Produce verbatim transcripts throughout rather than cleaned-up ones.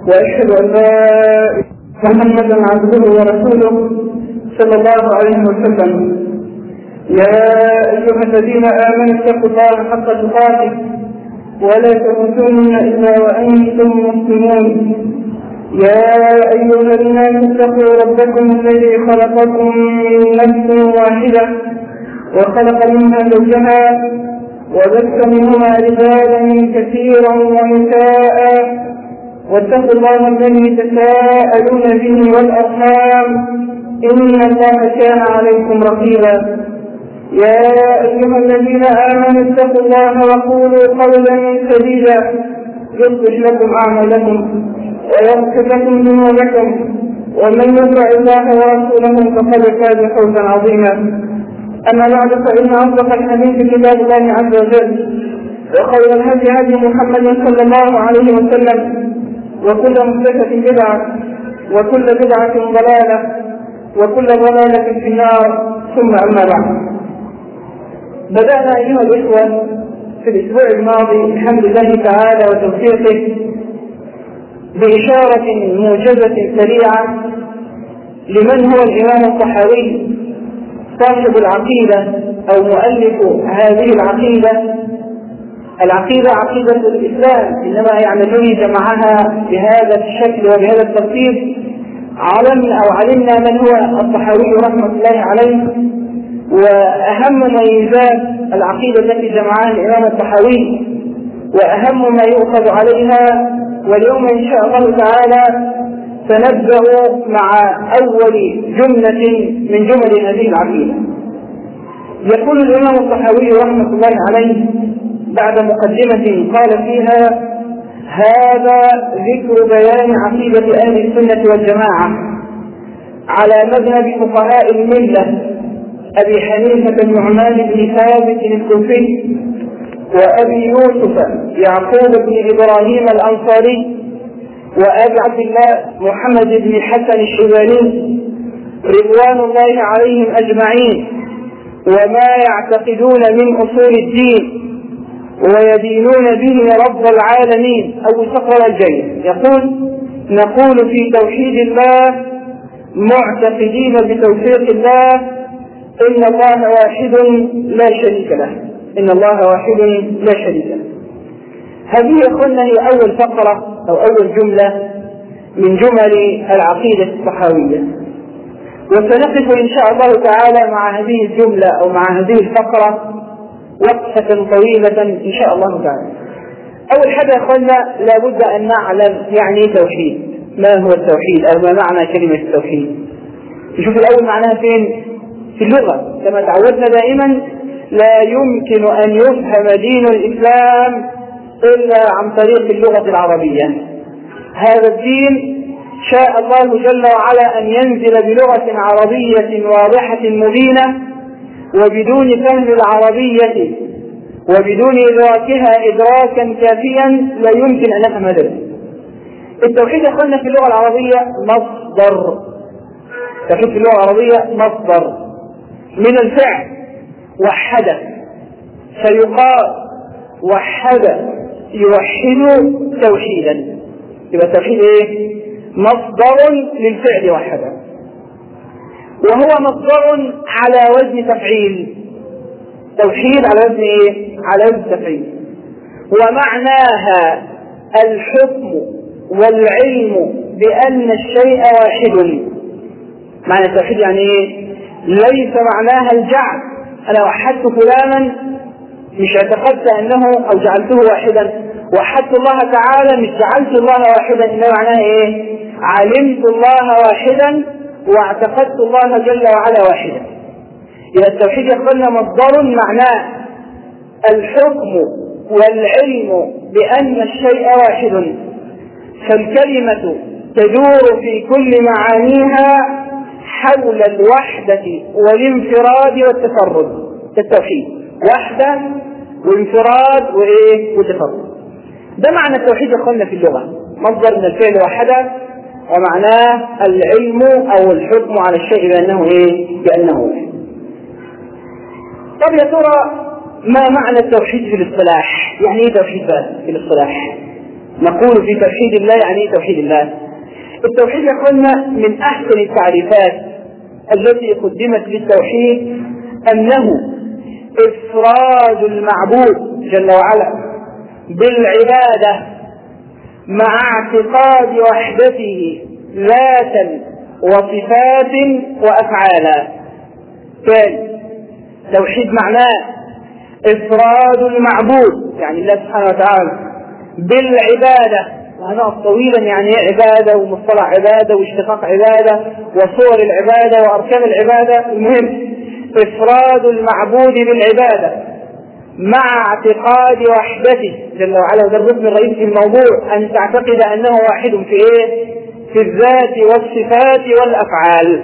وأشهد أن لا محمدا عبده ورسوله صلى الله عليه وسلم. يا أيها الذين آمنوا اتقوا الله حق تقاته ولا تموتن إلا وأنتم مسلمون. يا أيها الناس اتقوا ربكم الذي خلقكم من نفس واحدة وخلق منها زوجها وبث منهما رجالا كثيرا ونساء واتقوا الله الذي تساءلون به والأرحام إن الله كان عليكم رقيبا. يا أيها الذين آمنوا اتقوا الله وقولوا قولا سديدا يصلح لكم أعمالكم ويغفر لكم ذنوبكم ومن يطع الله ورسوله فقد فاز فوزا عظيما. أما بعد فإن أصدق الحديث كتاب الله عز وجل وخير الهدي هدي محمد صلى الله عليه وسلم وكل محدثة بدعة وكل بدعة ضلالة وكل ضلالة في النار. ثم أما بعد، بدأنا أيها الإخوة في الأسبوع الماضي بحمد الله تعالى وتوفيقه بإشارة موجزة سريعة لمن هو الإمام الطحاوي صاحب العقيدة أو مؤلف هذه العقيدة. العقيدة عقيدة الإسلام، إنما يعني الذي جمعها بهذا الشكل وبهذا الترتيب علمنا أو علمنا من هو الطحاوي رحمة الله عليه وأهم ميزات العقيدة التي جمعها الإمام الطحاوي وأهم ما يؤخذ عليها. واليوم إن شاء الله تعالى سنبدأ مع أول جملة من جمل هذه العقيدة. يقول الإمام الطحاوي رحمة الله عليه بعد مقدمة قال فيها: هذا ذكر بيان عقيدة أهل السنة والجماعة على مذهب فقهاء الملة أبي حنيفة النعمان بن ثابت الكوفي وأبي يوسف يعقوب بن إبراهيم الأنصاري وأبي عبد الله محمد بن الحسن الشيباني رضوان الله عليهم أجمعين، وما يعتقدون من أصول الدين ويدينون به رب العالمين. أو استقرأ الجيد يقول: نقول في توحيد الله معتقدين بتوفيق الله إن الله واحد لا شريك له. إن الله واحد لا شريك له. هذه أخوانا هي أول فقرة أو أول جملة من جمل العقيدة الطحاوية، وسنقف إن شاء الله تعالى مع هذه الجملة أو مع هذه الفقرة وقفة طويلة إن شاء الله تعالى. أول حاجة أخوانا لابد أن نعلم يعني توحيد، ما هو التوحيد أو ما معنى كلمة التوحيد. نشوف الأول معناها فين في اللغة. كما تعودنا دائما لا يمكن أن يفهم دين الإسلام إلا عن طريق اللغة العربية. هذا الدين شاء الله جل وعلا أن ينزل بلغة عربية واضحة مبينة، وبدون فهم العربية وبدون إدراكها إدراكا كافيا لا يمكن أن نفهم هذا. التوحيد قلنا في اللغة العربية مصدر. التوحيد في اللغة العربية مصدر من الفعل وحد، فيقال وحد يوحد توحيدا. يبقى التوحيد ايه؟ مصدر للفعل وحد، وهو مصدر على وزن تفعيل. توحيد على وزن ايه؟ على وزن تفعيل. ومعناها الحكم والعلم بأن الشيء واحد. معنى التوحيد يعني ايه؟ ليس معناها الجعل. انا وحدت فلانا مش اعتقدت انه او جعلته واحدا. وحدت الله تعالى مش جعلت الله واحدا، انما معناها ايه؟ علمت الله واحدا واعتقدت الله جل وعلا واحدا. إذا التوحيد يقولنا مصدر معناه الحكم والعلم بأن الشيء واحد، فالكلمة تدور في كل معانيها حول الوحدة والانفراد والتفرد. التوحيد وحدة وانفراد وإيه؟ وتفرد. ده معنى التوحيد يقولنا في اللغة، مصدر من الفعل وحدة، ومعناه العلم أو الحكم على الشيء بأنه إيه؟ بأنه واحد. طب يا ترى ما معنى التوحيد في الاصطلاح؟ يعني ايه توحيد بقى في الاصطلاح؟ نقول في توحيد الله يعني ايه توحيد الله؟ التوحيد يا اخوانا من احسن التعريفات التي قدمت للتوحيد انه افراد المعبود جل وعلا بالعبادة مع اعتقاد وحدته ذاتا وصفات وافعالا. ثاني، توحيد معناه افراد المعبود يعني الله سبحانه وتعالى بالعبادة، وهنقف طويلا يعني ايه عبادة ومصطلح عبادة واشتقاق عبادة وصور العبادة واركان العبادة. المهم افراد المعبود بالعبادة مع اعتقاد وحدته جل وعلا، وده الركن الرئيسي في الموضوع، ان تعتقد انه واحد في ايه؟ في الذات والصفات والافعال.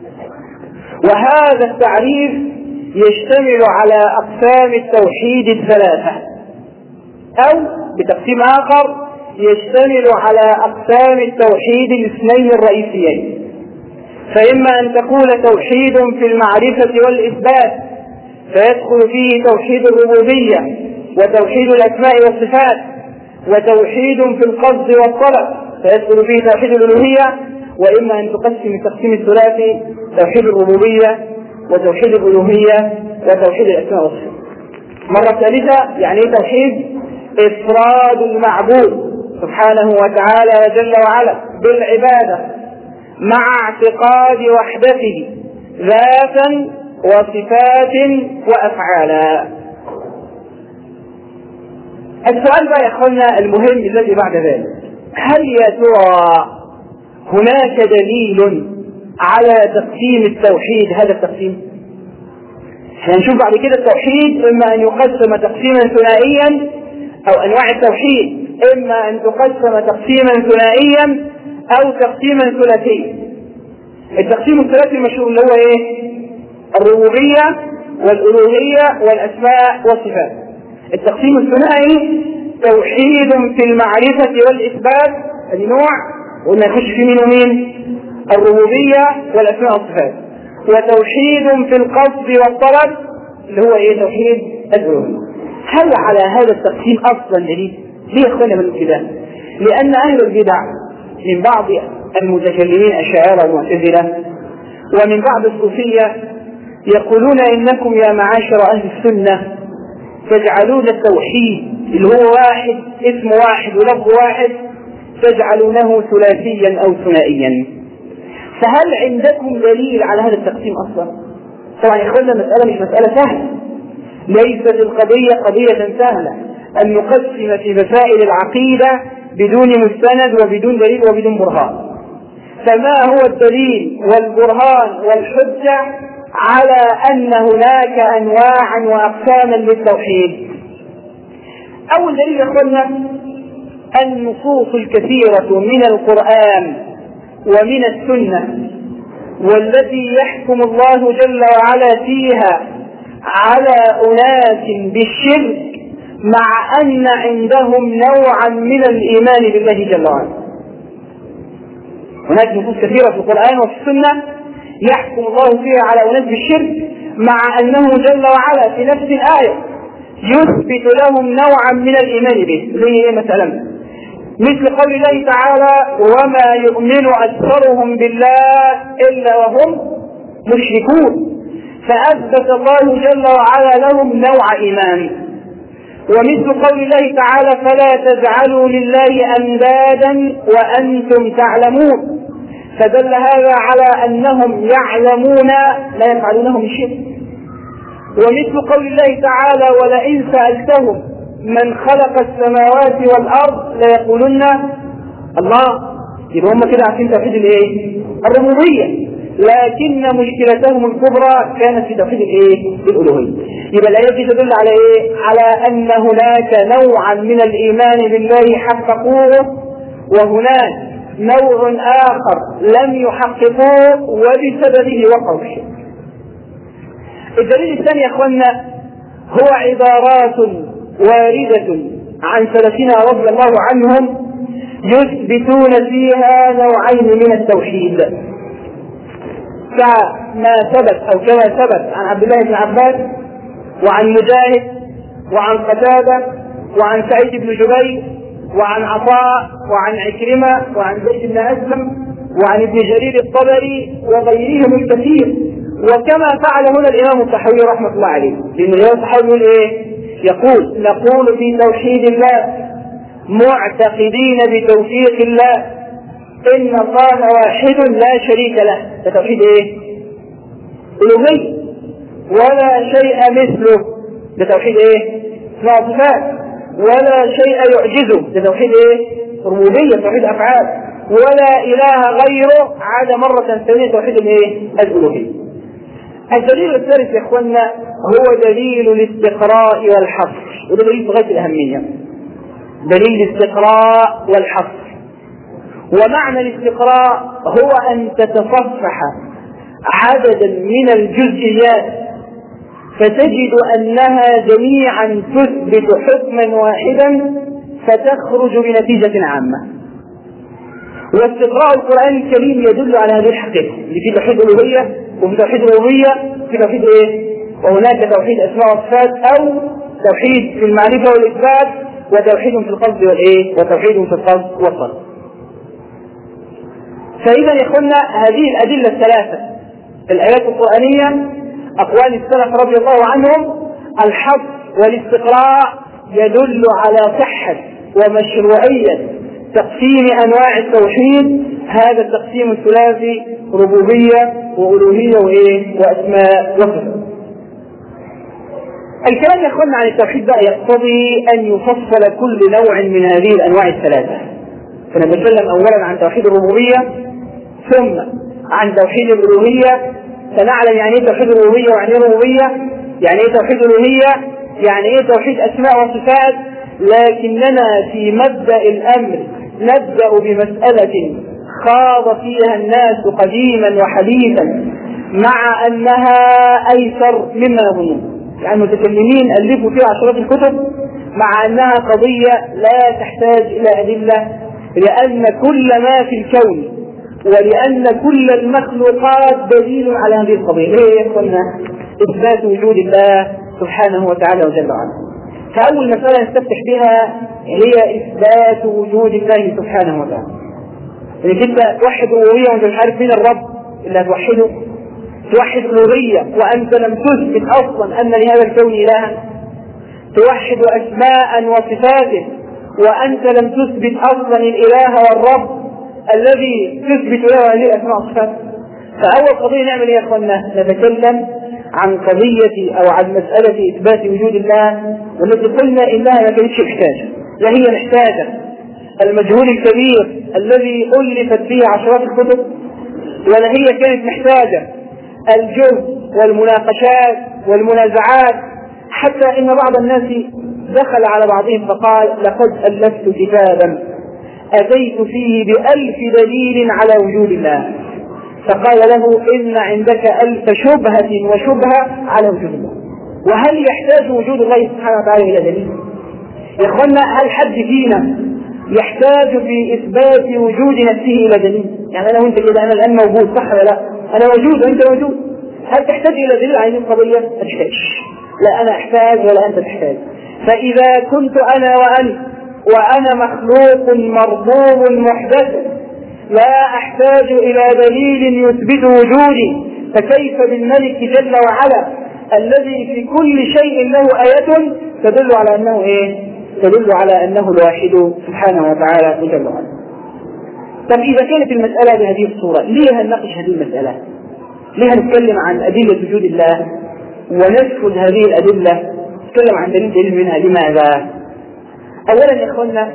وهذا التعريف يشتمل على اقسام التوحيد الثلاثة، او بتقسيم اخر يشتمل على اقسام التوحيد الاثنين الرئيسيين. فاما ان تقول توحيد في المعرفة والاثبات فيدخل فيه توحيد الربوبية وتوحيد الاسماء والصفات، وتوحيد في القصد والطلب فيدخل فيه توحيد الالوهية. واما ان تقسم التقسيم الثلاثي توحيد الربوبية وتوحيد الالوهية وتوحيد الاسماء والصفات. مرة ثالثة يعني ايه توحيد؟ افراد المعبود سبحانه وتعالى جل وعلا بالعبادة مع اعتقاد وحدته ذاتا وصفات وافعالا. السؤال بقى يا اخوانا المهم الذي بعد ذلك، هل يا ترى هناك دليل على تقسيم التوحيد هذا التقسيم؟ هنشوف بعد كده التوحيد اما ان يقسم تقسيما ثنائيا، او انواع التوحيد اما ان تقسم تقسيما ثنائيا او تقسيما ثلاثيا. التقسيم الثلاثي المشهور اللي هو ايه؟ الربوبية والالوهية والاسماء والصفات. التقسيم الثنائي توحيد في المعرفة والاثبات، ادي نوع وقلنا يخش في مين ومين؟ الربوبية والاسماء والصفات. وتوحيد في القصد والطلب اللي هو ايه؟ توحيد الالوهية. هل على هذا التقسيم اصلا دليل؟ ليه اخوانا من كده؟ لان اهل البدع من بعض المتكلمين الاشاعرة والمعتزلة ومن بعض الصوفية يقولون انكم يا معاشر اهل السنة تجعلون التوحيد اللي هو واحد اسم واحد ولفظ واحد تجعلونه ثلاثيا او ثنائيا. فهل عندكم دليل على هذا التقسيم اصلا؟ طبعا يا اخوانا المسألة مش مسألة سهلة، ليست القضية قضية سهلة ان نقسم في مسائل العقيدة بدون مستند وبدون دليل وبدون برهان. فما هو الدليل والبرهان والحجة على ان هناك انواعا واقساما للتوحيد؟ اول دليل يا اخوانا النصوص الكثيرة من القرآن ومن السنة والتي يحكم الله جل وعلا فيها على أناس بالشرك مع أن عندهم نوعا من الإيمان بالله جل وعلا. هناك نصوص كثيرة في القرآن وفي السنة يحكم الله فيها على أناس بالشرك مع أنه جل وعلا في نفس الآية يثبت لهم نوعا من الإيمان به. زي إيه مثلا؟ مثل قول الله تعالى وما يؤمن أكثرهم بالله إلا وهم مشركون، فأثبت الله جل وعلا لهم نوع إيمان. ومثل قول الله تعالى فلا تجعلوا لله أندادا وأنتم تعلمون، فدل هذا على أنهم يعلمون لا يفعلونه من شرك. ومثل قول الله تعالى ولئن سألتهم من خلق السماوات والأرض ليقولن الله، يبقى هم كده عارفين توحيد الايه؟ الربوبية، لكن مشكلتهم الكبرى كانت في توحيد الايه؟ الألوهية. يبقى الآيات دي تدل على ايه؟ على أن هناك نوعا من الإيمان بالله حققوه وهناك نوع آخر لم يحققوه وبسببه وقعوا في الشرك. الدليل الثاني يا اخوانا هو عبارات واردة عن سلفنا رضي الله عنهم يثبتون فيها نوعين من التوحيد، كما ثبت أو كما ثبت عن عبد الله بن عباس وعن مجاهد وعن قتادة وعن سعيد بن جبير وعن عطاء وعن عكرمة وعن زيد بن أسلم وعن ابن جرير الطبري وغيرهم الكثير. وكما فعل هنا الإمام الطحاوي رحمة الله عليه، لأن الإمام الطحاوي يقول إيه؟ يقول نقول في توحيد الله معتقدين بتوفيق الله إن الله واحد لا شريك له. ده توحيد إيه؟ ألوهية. ولا شيء مثله. ده توحيد إيه؟ صفات. ولا شيء يعجزه. ده توحيد إيه؟ ربوبية، توحيد أفعال. ولا إله غيره، عاد مرة ثانية توحيد الإيه؟ الألوهية. الدليل الثالث يا إخواننا هو دليل الاستقراء والحصر، وده دليل غاية الأهمية. دليل الاستقراء والحصر. ومعنى الاستقراء هو أن تتصفح عددا من الجزئيات فتجد أنها جميعا تثبت حكما واحدا فتخرج بنتيجة عامة. واستقراء القرآن الكريم يدل على هذه الحقيقة، اللي في توحيد الألوهية وفي توحيد الربوبية وفي توحيد إيه؟ وهناك توحيد أسماء وصفات، أو توحيد في المعرفة والإثبات، وتوحيد في القصد والإيه؟ وتوحيد في القصد والصرف. فإذا يا إخوانا هذه الأدلة الثلاثة، الآيات القرآنية، أقوال السلف رضي الله عنهم، الحظ والاستقراء، يدل على صحة ومشروعية تقسيم أنواع التوحيد. هذا التقسيم الثلاثي ربوبية وألوهية وإيه؟ وأسماء وصفات. الكلام يا إخواننا عن التوحيد بقى يقتضي أن يفصل كل نوع من هذه الأنواع الثلاثة. فنتكلم أولا عن توحيد الربوبية، ثم عن توحيد الألوهية. سنعلم يعني ايه توحيد الألوهية ويعني ايه الربوبية، يعني ايه توحيد الألوهية، يعني ايه توحيد أسماء وصفات. لكننا في مبدأ الأمر نبدأ بمسألة خاض فيها الناس قديما وحديثا، مع أنها أيسر مما يظنون. يعني المتكلمين ألفوا فيها عشرات الكتب، مع أنها قضية لا تحتاج إلى أدلة، لأن كل ما في الكون ولأن كل المخلوقات دليل على هذه القضية. هي يا إخوانا إثبات وجود الله سبحانه وتعالى وجل وعلا. فأول مسألة نستفتح بها هي إثبات وجود الله سبحانه وتعالى. إنك أنت توحد الألوهية وأنت مش عارف مين الرب اللي هتوحده، توحد الألوهية وأنت لم تثبت أصلا أن لهذا الكون إلها، توحد أسماء وصفاته وأنت لم تثبت أصلا الإله والرب الذي تثبت له هذه الأسماء والصفات. فأول قضية نعمل إيه يا أخوانا؟ نتكلم عن قضية أو عن مسألة إثبات وجود الله، والتي قلنا إنها ما كانتش محتاجة، لا هي محتاجة المجهول الكبير الذي ألفت فيه عشرات الكتب، ولا هي كانت محتاجة الجهد والمناقشات والمنازعات، حتى إن بعض الناس دخل على بعضهم فقال لقد ألفت كتابا أتيت فيه بألف دليل على وجود الله، فقال له إن عندك ألف شبهة وشبهة على وجود الله. وهل يحتاج وجود الله سبحانه وتعالى إلى دليل؟ يا إخوانا هل حد فينا يحتاج في إثبات وجود نفسه إلى دليل؟ يعني أنا وأنت كده، أنا الآن موجود صح ولا لا؟ أنا موجود وأنت موجود، هل تحتاج إلى دليل على هذه القضية؟ ما تحتاج. لا أنا أحتاج ولا أنت تحتاج. فإذا كنت أنا وأنت وأنا مخلوق مربوب محدث لا أحتاج إلى دليل يثبت وجودي، فكيف بالملك جل وعلا الذي في كل شيء له آية تدل على أنه إيه؟ تدل على أنه الواحد سبحانه وتعالى جل وعلا. طب إذا كانت المسألة بهذه الصورة، ليه هنناقش هذه المسألة؟ ليه هنتكلم عن أدلة وجود الله ونسفل هذه الأدلة، نتكلم عن دليل دليل منها؟ لماذا؟ أولا يا إخوانا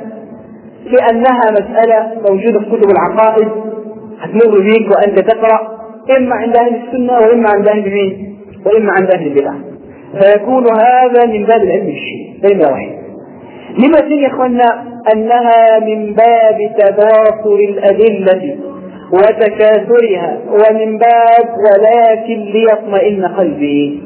لأنها مسألة موجودة في كتب العقائد، هتمر بيك وأنت تقرأ إما عند أهل السنة وإما عند أهل مين؟ وإما عند أهل البدع، فيكون هذا من باب العلم الشيء. ده نمرة واحد. نمرة اثنين يا إخوانا أنها من باب تباطر الأدلة وتكاثرها، ومن باب ولكن ليطمئن قلبي،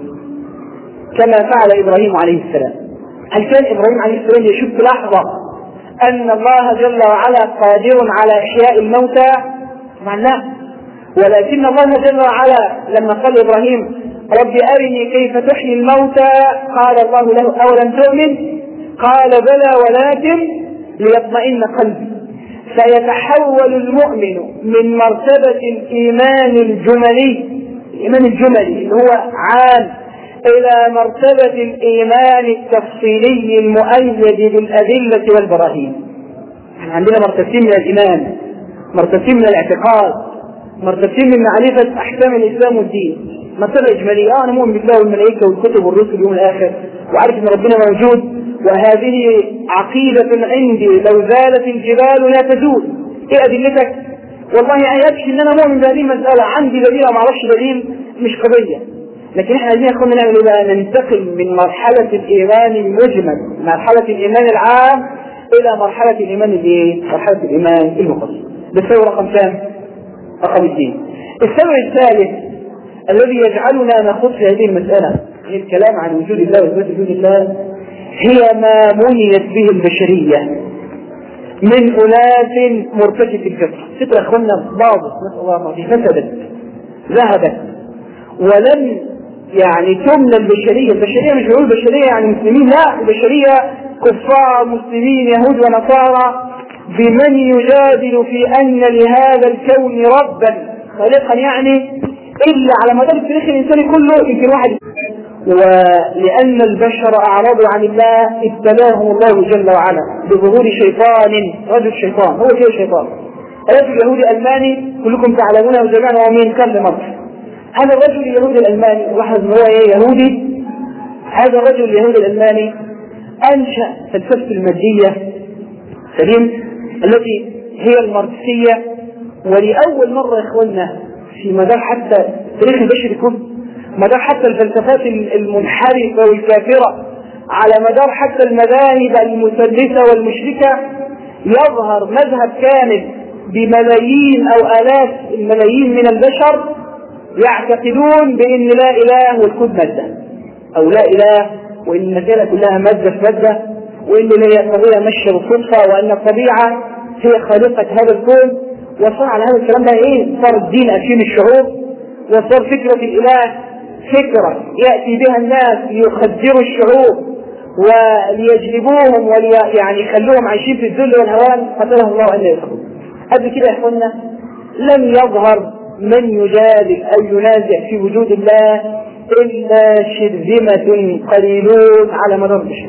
كما فعل إبراهيم عليه السلام. هل كان إبراهيم عليه السلام يشك لحظة أن الله جل وعلا قادر على إحياء الموتى؟ طبعا لا. ولكن الله جل وعلا لما قال إبراهيم رب أرني كيف تحيي الموتى، قال الله له أولم تؤمن؟ قال بلى ولكن ليطمئن قلبي، فيتحول المؤمن من مرتبة الإيمان الجملي، الإيمان الجملي اللي هو عام، إلى مرتبة الإيمان التفصيلي المؤيد بالأدلة والبراهين. عندنا مرتبتين من الإيمان، مرتبتين من الاعتقاد، مرتبتين من معرفة أحكام الإسلام والدين. مرتبة إجمالية، أنا مؤمن بالله والملائكة والكتب والرسل واليوم الآخر، وعارف أن ربنا موجود، وهذه عقيدة عندي لو زالت الجبال لا تزول. إيه أدلتك؟ والله يكفي أن أنا مؤمن بهذه المسألة، عندي دليل أو معرفش دليل مش قضية. لكن إحنا عايزين يا أخوانا نعمل إيه بقى؟ ننتقل من مرحلة الإيمان المجمل، مرحلة الإيمان العام، إلى مرحلة الإيمان الإيه؟ مرحلة الإيمان المخصص. ده السبب رقم كام؟ رقم اثنين. السبب الثالث الذي يجعلنا نخوض في هذه المسألة هي الكلام عن وجود الله وإثبات وجود الله، هي ما منيت به البشرية من أناس مرتكب الفطرة. فطرة أخوانا باظت، نسأل الله العافية، فسدت ذهبت، ولم يعني تمنى البشرية. البشرية مش بيقول البشرية يعني مسلمين، لا، البشرية كفار مسلمين يهود ونصارى، بمن يجادل في أن لهذا الكون ربا خالقا، يعني إلا على مدار التاريخ الإنساني كله يمكن واحد. ولأن البشر أعرضوا عن الله ابتلاهم الله جل وعلا بظهور شيطان، رجل شيطان، هو فيه شيطان، رجل يهودي ألماني كلكم تعلمونه جميعا، وهو مين؟ كارل ماركس. هذا الرجل اليهودي الألماني، لاحظ أنه هو إيه؟ يهودي. هذا الرجل اليهودي الألماني أنشأ فلسفة المادية سليم التي هي الماركسية. ولأول مرة يا إخواننا في مدار حتى تاريخ البشر كله، مدار حتى الفلسفات المنحرفة والكافرة، على مدار حتى المذاهب المثلثة والمشركة، يظهر مذهب كامل بملايين أو آلاف الملايين من البشر يعتقدون بأن لا إله والكون مادة، أو لا إله وإن المسألة كلها مادة في مادة، وإن هي الطبيعة ماشية بالصدفة، وأن الطبيعة هي خالقة هذا الكون. وصار على هذا الكلام ده إيه؟ صار الدين أكيم الشعوب، وصار فكرة الإله فكرة يأتي بها الناس ليخدروا الشعوب وليجلبوهم ولي يعني يخلوهم عايشين في الذل والهوان. قتلهم الله أن يفعلون. قبل كده يا إخوانا لم يظهر من يجادل أو ينازع في وجود الله إلا شرذمة قليلون على مدار البشر.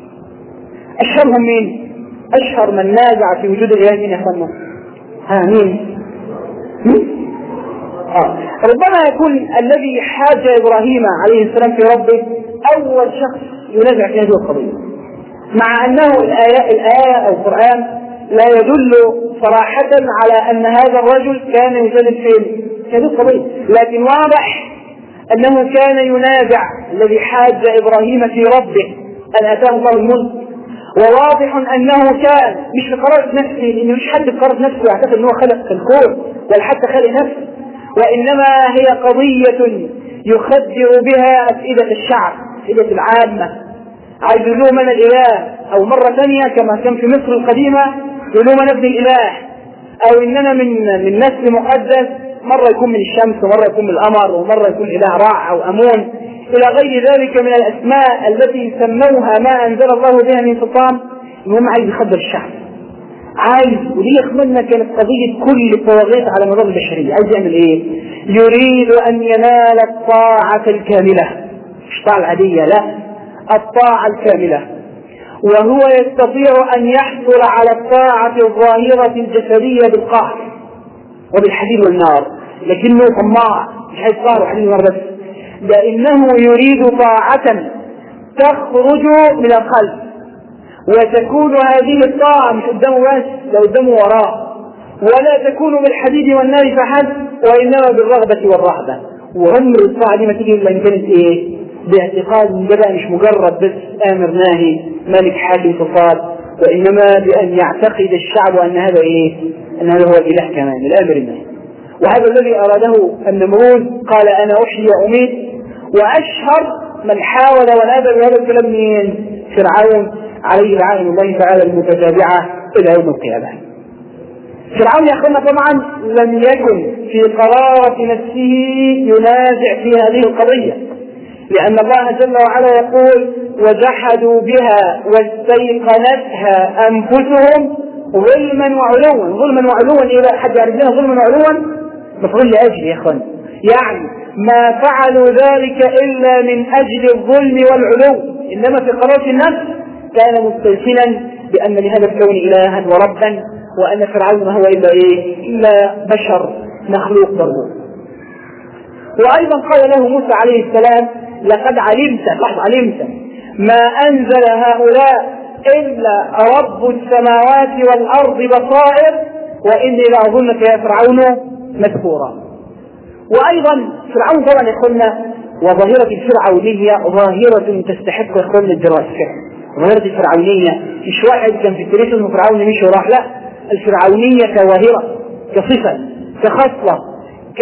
أشهرهم مين؟ أشهر من نازع في وجود الله مين يا إخوانا؟ ها مين؟ مين؟ آه. ربما يكون الذي حاج إبراهيم عليه السلام في ربه أول شخص ينازع في هذه القضية، مع أنه الآية, الآية أو القرآن لا يدل صراحة على أن هذا الرجل كان يجادل في هذه القضية، لكن واضح أنه كان ينازع الذي حاج إبراهيم في ربه أن أتاه الله الملك. وواضح أنه كان مش بقرارة نفسه، لأنه مش حد بقرارة نفسه يعتقد أنه خلق الكون ولا حتى خلق نفسه، وإنما هي قضية يخدر بها أفئدة الشعب، أفئدة العامة. عايز يقولوا من الإله، أو مرة ثانية كما كان في مصر القديمة يقولوا من ابن الإله، أو إننا من من نسل مقدس، مرة يكون من الشمس ومرة يكون من القمر ومرة يكون إله رع أو أمون إلى غير ذلك من الأسماء التي سموها ما أنزل الله بها من سلطان. المهم عايز يخدر الشعب، عايز. ودي يخملنا كانت قضية كل الطواغيت على مدار البشرية. عايز يعمل ايه؟ يريد ان ينال الطاعة الكاملة، مش الطاعة العادية، لا، الطاعة الكاملة. وهو يستطيع ان يحصل على الطاعة الظاهرة الجسدية بالقهر وبالحديد والنار، لكنه طماع، مش عايز قهر وحديد والنار بس، لانه يريد طاعة تخرج من القلب، وتكون هذه الطاعة مش قدامه بس، لو قدامه وراه، ولا تكون بالحديد والنار فحسب، وإنما بالرغبة والرهبة. وعمر الطاعة دي ما تيجي إلا إن كانت إيه؟ باعتقاد إن ده مش مجرد بس آمر ناهي مالك حاكم فصاد، وإنما بأن يعتقد الشعب أن هذا إيه؟ أن هذا هو الإله كمان، الآمر الناهي. وهذا الذي أراده النمرود، قال أنا أحيي وأميت. وأشهر من حاول ونادى بهذا الكلام من فرعون عليه لعنة الله تعالى المتتابعة إلى يوم القيامة. فرعون يا أخوانا طبعا لم يكن في قرارة نفسه ينازع في هذه القضية، لأن الله جل وعلا يقول وجحدوا بها واستيقنتها أنفسهم ظلما وعلوا. ظلما وعلوا إيه بقى؟ حد يعرف لنا ظلما وعلوا؟ مفعول لأجل يا أخوان، يعني ما فعلوا ذلك إلا من أجل الظلم والعلو، إنما في قرارة النفس كان مستيقنا بأن لهذا الكون إلها وربا، وأن فرعون هو إلا إيه؟ إلا بشر مخلوق برضه. وأيضا قال له موسى عليه السلام لقد علمت لقد علمت ما أنزل هؤلاء إلا رب السماوات والأرض بصائر وإني لأظنك يا فرعون مذكورا. وأيضا فرعون طبعا يقولنا، وظاهرة الفرعونية ظاهرة تستحق يقولنا الدراسة. ظاهرة الفرعونية مش واحد كان في التاريخ اسمه فرعون مش وراح، لا، الفرعونية كظاهرة كصفة كخصلة ك...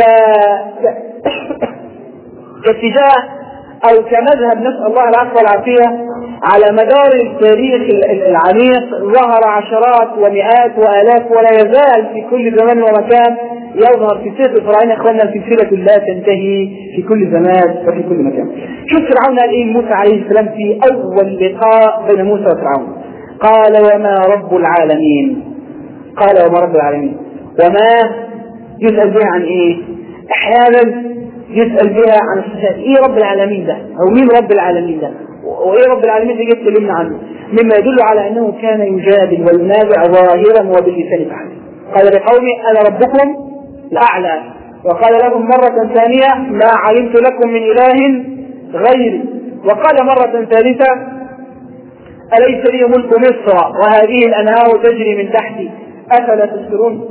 كاتجاه أو كمذهب، نسأل الله العفو والعافية، على مدار التاريخ العميق ظهر عشرات ومئات وآلاف ولا يزال في كل زمان ومكان يظهر في سيرة الفرعون إخواننا سلسلة لا تنتهي في كل زمان وفي كل مكان. شوف فرعون قال إيه موسى عليه السلام في أول لقاء بين موسى وفرعون؟ قال وما رب العالمين. قال وما رب العالمين. وما يسأل بها عن إيه؟ أحيانا يسأل بها عن الصفات. إيه رب العالمين ده؟ أو مين رب العالمين ده؟ وإيه رب العالمين ده جيت تكلمنا عنه؟ مما يدل على أنه كان يجادل وينازع ظاهرا وباللسان فعلا. قال لقومي أنا ربكم الأعلى، وقال لهم مرة ثانية ما علمت لكم من إله غيري، وقال مرة ثالثة أليس لي ملك مصر وهذه الأنهار تجري من تحتي أفلا تبصرون.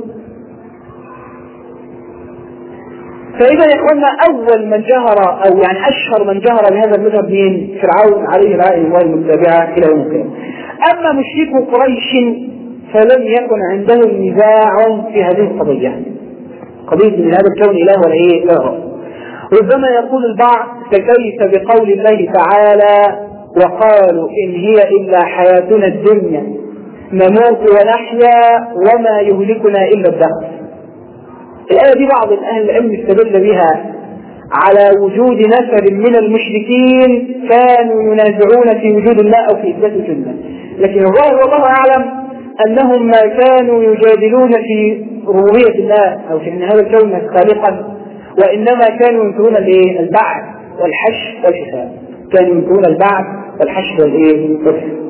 فإذا يا إخواننا أول من جهر أو يعني أشهر من جهر بهذا المذهب مين؟ فرعون عليه لعنة الله المتابعة إلى يوم القيامة. أما مشركو قريش فلم يكن عندهم نزاع في هذه القضية، قضية من هذا الكون إله ولا إيه؟ لا رب. ربما يقول البعض فكيف بقول الله تعالى وقالوا إن هي إلا حياتنا الدنيا نموت ونحيا وما يهلكنا إلا الدهر. الآية دي بعض أهل العلم استدل بها على وجود نفر من المشركين كانوا ينازعون في وجود الله أو في إثبات الجنة، لكن الظاهر والله أعلم أنهم ما كانوا يجادلون في ربوبية الله أو في أن هذا الكون خالقا، وإنما كانوا ينكرون البعث والحشر والحساب. كانوا ينكرون البعث والحشر والحساب.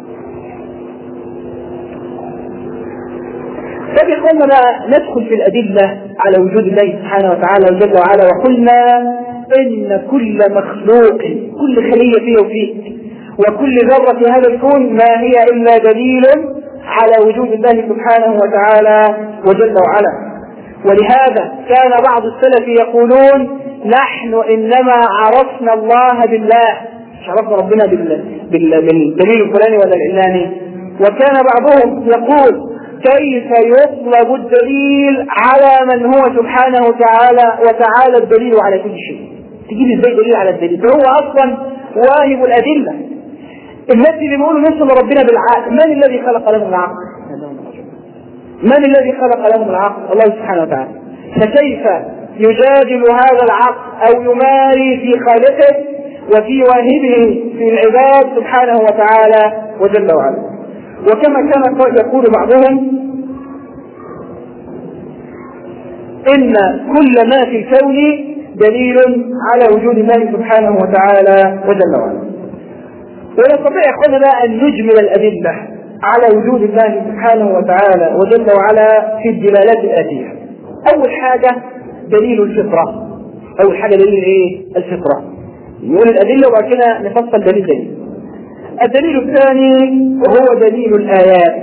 فبقولنا ندخل في الأدلة على وجود الله سبحانه وتعالى جل وعلا، وقلنا إن كل مخلوق كل خلية فيه وفيه وكل ذرة في هذا الكون ما هي إلا دليل على وجود الله سبحانه وتعالى وجل وعلا. ولهذا كان بعض السلف يقولون نحن إنما عرفنا الله بالله، مش عرفنا ربنا بالدليل الفلاني ولا العلاني. وكان بعضهم يقول كيف يطلب الدليل على من هو سبحانه وتعالى وتعالى الدليل على كل شيء؟ تجيب ازاي دليل على الدليل؟ هو اصلا واهب الادله. الناس اللي بيقولوا نسأل ربنا بالعقل، من الذي خلق لهم العقل؟ من الذي خلق لهم العقل؟ الله سبحانه وتعالى. فكيف يجادل هذا العقل او يماري في خالقه وفي واهبه في العباد سبحانه وتعالى وجل وعلا؟ وكما كان يقول بعضهم إن كل ما في الكون دليل على وجود الله سبحانه وتعالى وجل وعلا. ونستطيع أخواننا أن نجمل الأدلة على وجود الله سبحانه وتعالى وجل وعلا في الدلالات الآتية. أول حاجة دليل الفطرة. أول حاجة دليل إيه؟ الفطرة. نقول الأدلة وبعد كده نفصل دليل دليل. الدليل الثاني هو دليل الآيات.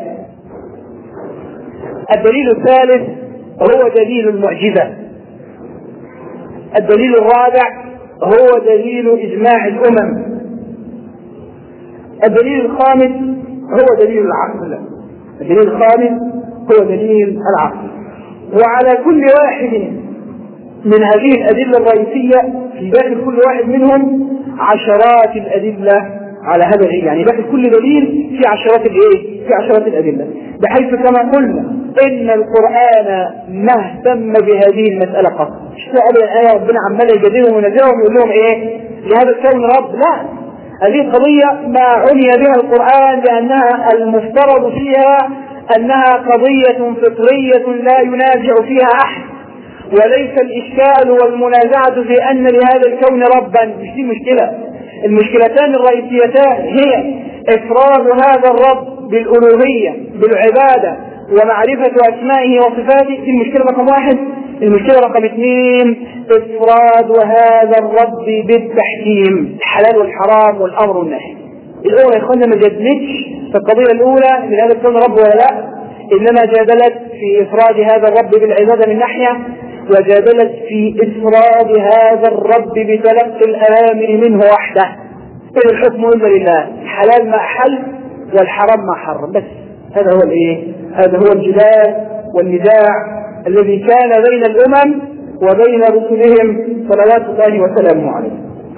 الدليل الثالث هو دليل المعجزة. الدليل الرابع هو دليل إجماع الأمم. الدليل الخامس هو دليل العقل. الدليل الخامس هو دليل العقل. وعلى كل واحد من هذه الأدلة الرئيسية في داخل كل واحد منهم عشرات الأدلة على هذا الشيء، يعني داخل كل دليل في عشرات الايه؟ في عشرات الأدلة، بحيث كما قلنا إن القرآن ما اهتم بهذه المسألة قط. مش تلاقي الآية ربنا عمال يجادلهم وينزلهم ويقول لهم إيه؟ لهذا الكون رب، لا، هذه القضية ما عني بها القرآن لأنها المفترض فيها أنها قضية فطرية لا ينازع فيها أحد، وليس الإشكال والمنازعة في أن لهذا الكون ربا، مش دي مشكلة. المشكلتان الرئيسيتان هي إفراد هذا الرب بالألوهية بالعبادة ومعرفة أسمائه وصفاته، دي المشكلة رقم واحد. المشكلة رقم اثنين إفراد هذا الرب بالتحكيم، الحلال والحرام والأمر والنهي. الأولى يا إخوانا ما جادلتش في القضية الأولى من هذا الكون رب ولا لا، إنما جادلت في إفراد هذا الرب بالعبادة من ناحية، وجادلت في إفراد هذا الرب بتلقي الأوامر منه وحده. إذا الحكم إلا لله، الحلال ما أحل والحرام ما حرم، بس هذا هو الإيه؟ هذا هو الجدال والنزاع الذي كان بين الأمم وبين رسلهم صلوات الله وسلامه عليه.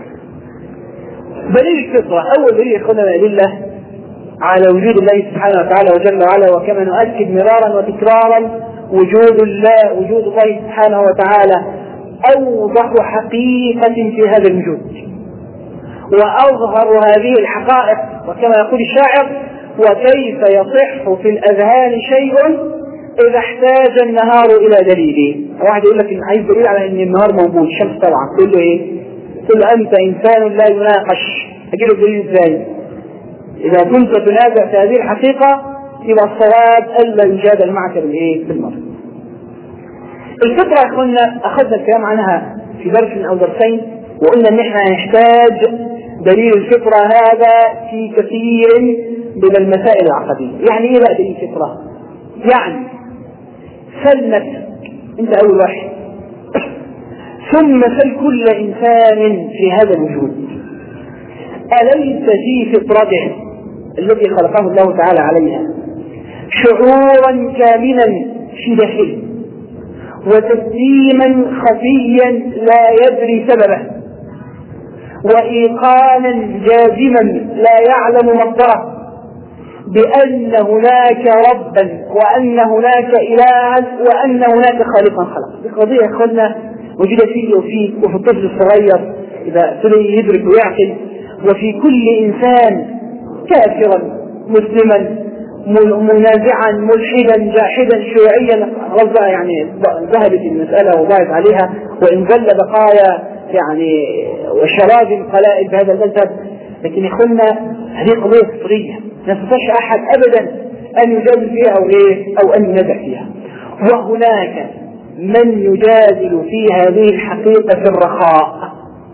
دليل الفطرة، أول دليل يأخذنا من أدلة على وجود الله سبحانه وتعالى وجل وعلا، وكما نؤكد مرارا وتكرارا وجود الله وجود الله سبحانه وتعالى أوضح حقيقة في هذا الوجود وأظهر هذه الحقائق، وكما يقول الشاعر: وكيف يصح في الأذهان شيء إذا احتاج النهار إلى دليل. واحد يقول لك عايز دليل على أن النهار موجود، الشمس طبعا، تقول له إيه؟ تقول له أنت إنسان لا يناقش، أجيب الدليل إزاي؟ إذا كنت تنازع في هذه الحقيقة يبقى الصواب ألا يجادل معك بالإيه؟ بالنص. الفطرة كنا أخذنا الكلام عنها في درس أو درسين، وقلنا إن إحنا نحتاج دليل الفطرة هذا في كثير من المسائل العقدية. يعني إيه بقى دليل الفطرة؟ يعني سل نفسك أنت أول واحد، ثم سل كل إنسان في هذا الوجود أليس في فطرته الذي خلقه الله تعالى عليها شعورا كاملا في داخله وتسليما خفيا لا يدري سببه وإيقانا جازما لا يعلم مصدره بأن هناك ربا وأن هناك إلها وأن هناك خالقا خلق. دي قضية أخذنا وجودة فيه وفيه وفي الطفل الصغير إذا ابتدى يدرك ويعقل، وفي كل إنسان كافرا مسلما منازعا ملحدا جاحدا شيوعيا، رزق يعني ذهبت المسألة وضاعت عليها وإن ظل بقايا يعني وشراب قلائل بهذا المذهب، لكن يقولنا هذه قضية فطرية لا يستطيع أحد أبدا أن يجادل فيها أو إيه أو أن ينازع فيها. وهناك من يجادل في هذه الحقيقة في الرخاء،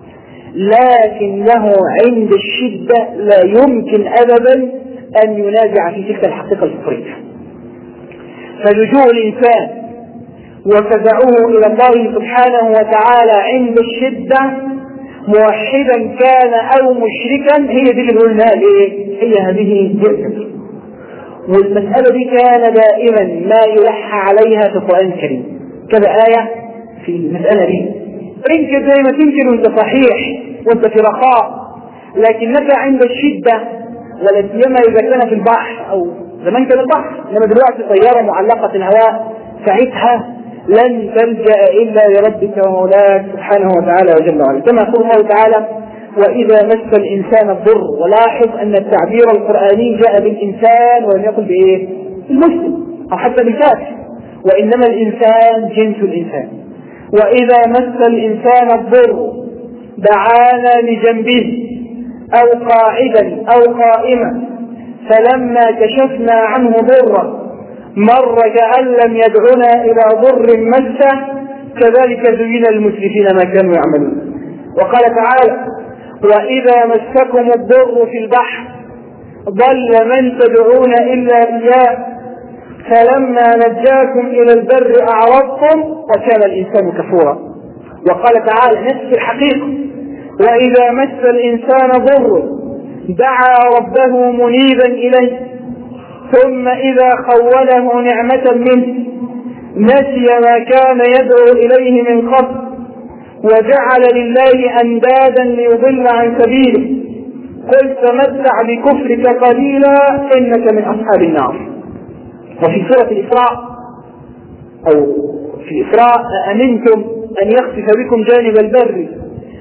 لكنه عند الشدة لا يمكن أبدا أن ينازع في تلك الحقيقة الفطرية. فلجوء الإنسان وفزعوه إلى الله سبحانه وتعالى عند الشدة موحدا كان أو مشركا، هي دي اللي قلنا إيه؟ هي هذه الفطرة. والمسألة دي كان دائما ما يلح عليها في القرآن الكريم، كذا آية في المسألة دي. انكر زي ما تنكر وانت صحيح وانت في رخاء، لكنك عند الشدة ولا سيما إذا كان في البحر أو زمان كان البحر، لما دلوقتي طيارة معلقة الهواء، ساعتها لن تلجأ إلا لربك ومولاك سبحانه وتعالى وجل وعلا، كما يقول الله تعالى: وإذا مس الإنسان الضر. ولاحظ أن التعبير القرآني جاء بالإنسان ولم يقل بإيه؟ المسلم أو حتى بالكافر، وإنما الإنسان جنس الإنسان. وإذا مس الإنسان الضر دعانا لجنبه أو قاعدا أو قائما فلما كشفنا عنه ضرا مر كأن لم يدعنا إلى ضر مسه كذلك زين المسرفين ما كانوا يعملون. وقال تعالى: وإذا مسكم الضر في البحر ضل من تدعون إلا إياه فلما نجاكم إلى البر أعرضتم وكان الإنسان كفورا. وقال تعالى نفس الحقيقة: وإذا مس الإنسان ضر دعا ربه منيبا إليه ثم إذا خوله نعمة منه نسي ما كان يدعو إليه من قبل وجعل لله أندادا ليضل عن سبيله قل تمتع بكفرك قليلا إنك من أصحاب النار. وفي سورة الإسراء أو في الإسراء: أأمنتم أن يخسف بكم جانب البر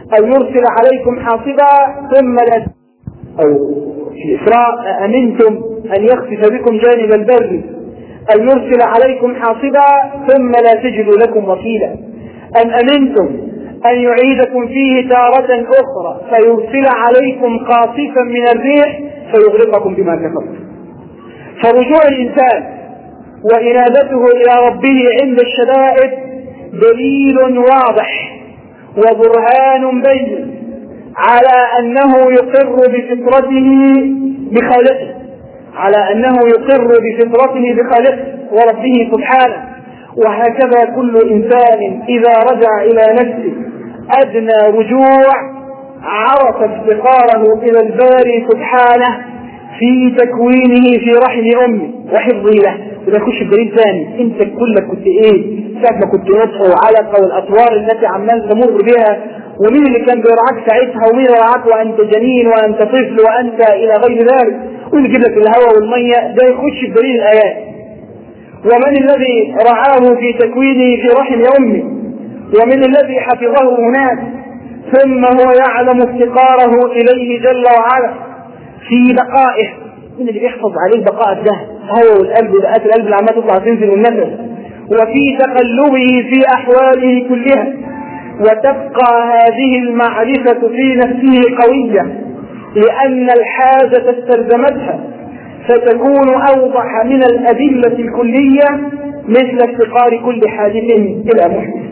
أو يرسل عليكم حاصبا ثم لا، أو في إسراء أمنتم أن يخسف بكم جانب البر أو يرسل عليكم حاصبا ثم لا تجدوا لكم وكيلا، أم أمنتم أن يعيدكم فيه تارة أخرى فيرسل عليكم قاصفا من الريح فيغرقكم بما كفرتم. فرجوع الإنسان وإنابته إلى ربه عند الشدائد دليل واضح وبرهان بين على أنه يقر بفطرته بخالقه، على أنه يقر بفطرته بخالقه وربه سبحانه. وهكذا كل إنسان إذا رجع إلى نفسه أدنى رجوع عرف افتقاره إلى الباري سبحانه في تكوينه في رحم أمه وحفظه له. وده يخش بدليل ثاني، انت كلك كنت ايه ساعة ما كنت نطفة وعلقة والأطوار التي عمال تمر بها، ومين اللي كان بيرعاك ساعتها ومين رعاك وأنت جنين وأنت طفل وأنت إلى غير ذلك، ويجيب لك الهواء والمية. ده يخش بدليل الآيات. ومن الذي رعاه في تكوينه في رحم أمه، ومن الذي حفظه هناك، ثم هو يعلم افتقاره إليه جل وعلا في بقائه. من اللي بيحفظ عليه بقاء ده هو والقلب بقات القلب اللي عمال تطلع تنزل والنفس، وفي تقلبه في أحواله كلها. وتبقى هذه المعرفة في نفسه قوية لأن الحاجة استلزمتها، فتكون أوضح من الأدلة الكلية مثل افتقار كل حادث إلى محدث.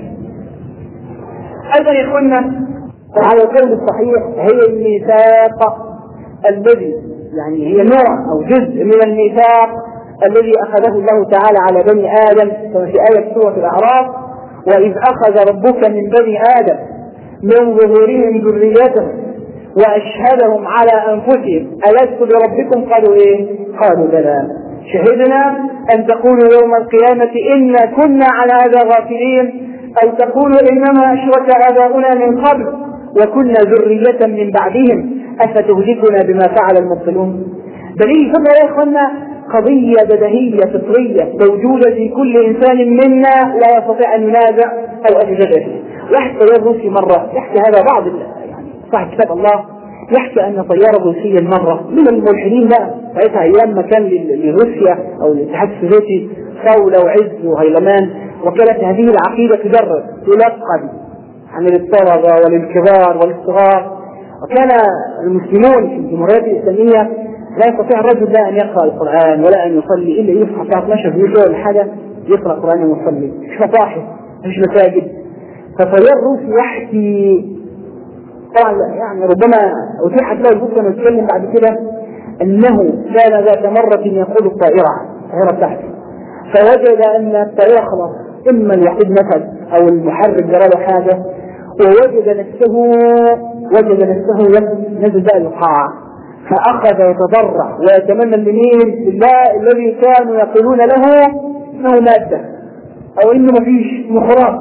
أيضا يقولنا على القول الصحيح هي الميثاق الذي يعني هي نوع أو جزء من الميثاق الذي أخذه الله تعالى على بني آدم كما في آية سورة الأعراف: وإذ أخذ ربك من بني آدم من ظهورهم ذريتهم وأشهدهم على أنفسهم ألست بربكم قالوا إيه؟ قالوا بلى شهدنا أن تقولوا يوم القيامة إنا كنا على هذا غافلين، أو تقولوا إنما أشرك آباؤنا من قبل وكنا ذرية من بعدهم أفتهلكنا بما فعل المبطلون. دليل فضل يا إخوانا قضية بديهية فطرية موجودة في كل إنسان منا لا يستطيع أن ينازع أو أن يجرب. واحد طيار روسي مرة يحكي هذا بعض يعني صاحب كتاب الله يحكي أن طيارة روسيا مرة من الملحدين بقى ساعتها أيام ما كان لروسيا أو الاتحاد السوفيتي ثورة وعز وهيلمان، وكانت هذه العقيدة تجرب تلقن عن الطلبة والكبار والصغار. وكان المسلمون في الجمهوريات الإسلامية لا يستطيع الرجل لا أن يقرأ القرآن ولا أن يصلي إلا يصحى الساعة اثناشر بالليل ولا حاجة يقرأ القرآن ويصلي، مش مصاحف مش مساجد. فطيار روسي يحكي طبعا يعني ربما أتيحت له الفرصة أن يتكلم بعد كده أنه كان ذات مرة يقود الطائرة الطائرة بتاعته، فوجد أن الطائرة خلاص إما الوحيد نفذ أو المحرك جرى له حاجة، ووجد نفسه وجد نفسه نزل بقى القاع، فأخذ يتضرع ويتمنى لمين؟ لله الذي كانوا يقولون له إنه مادة أو إنه مفيش مخراج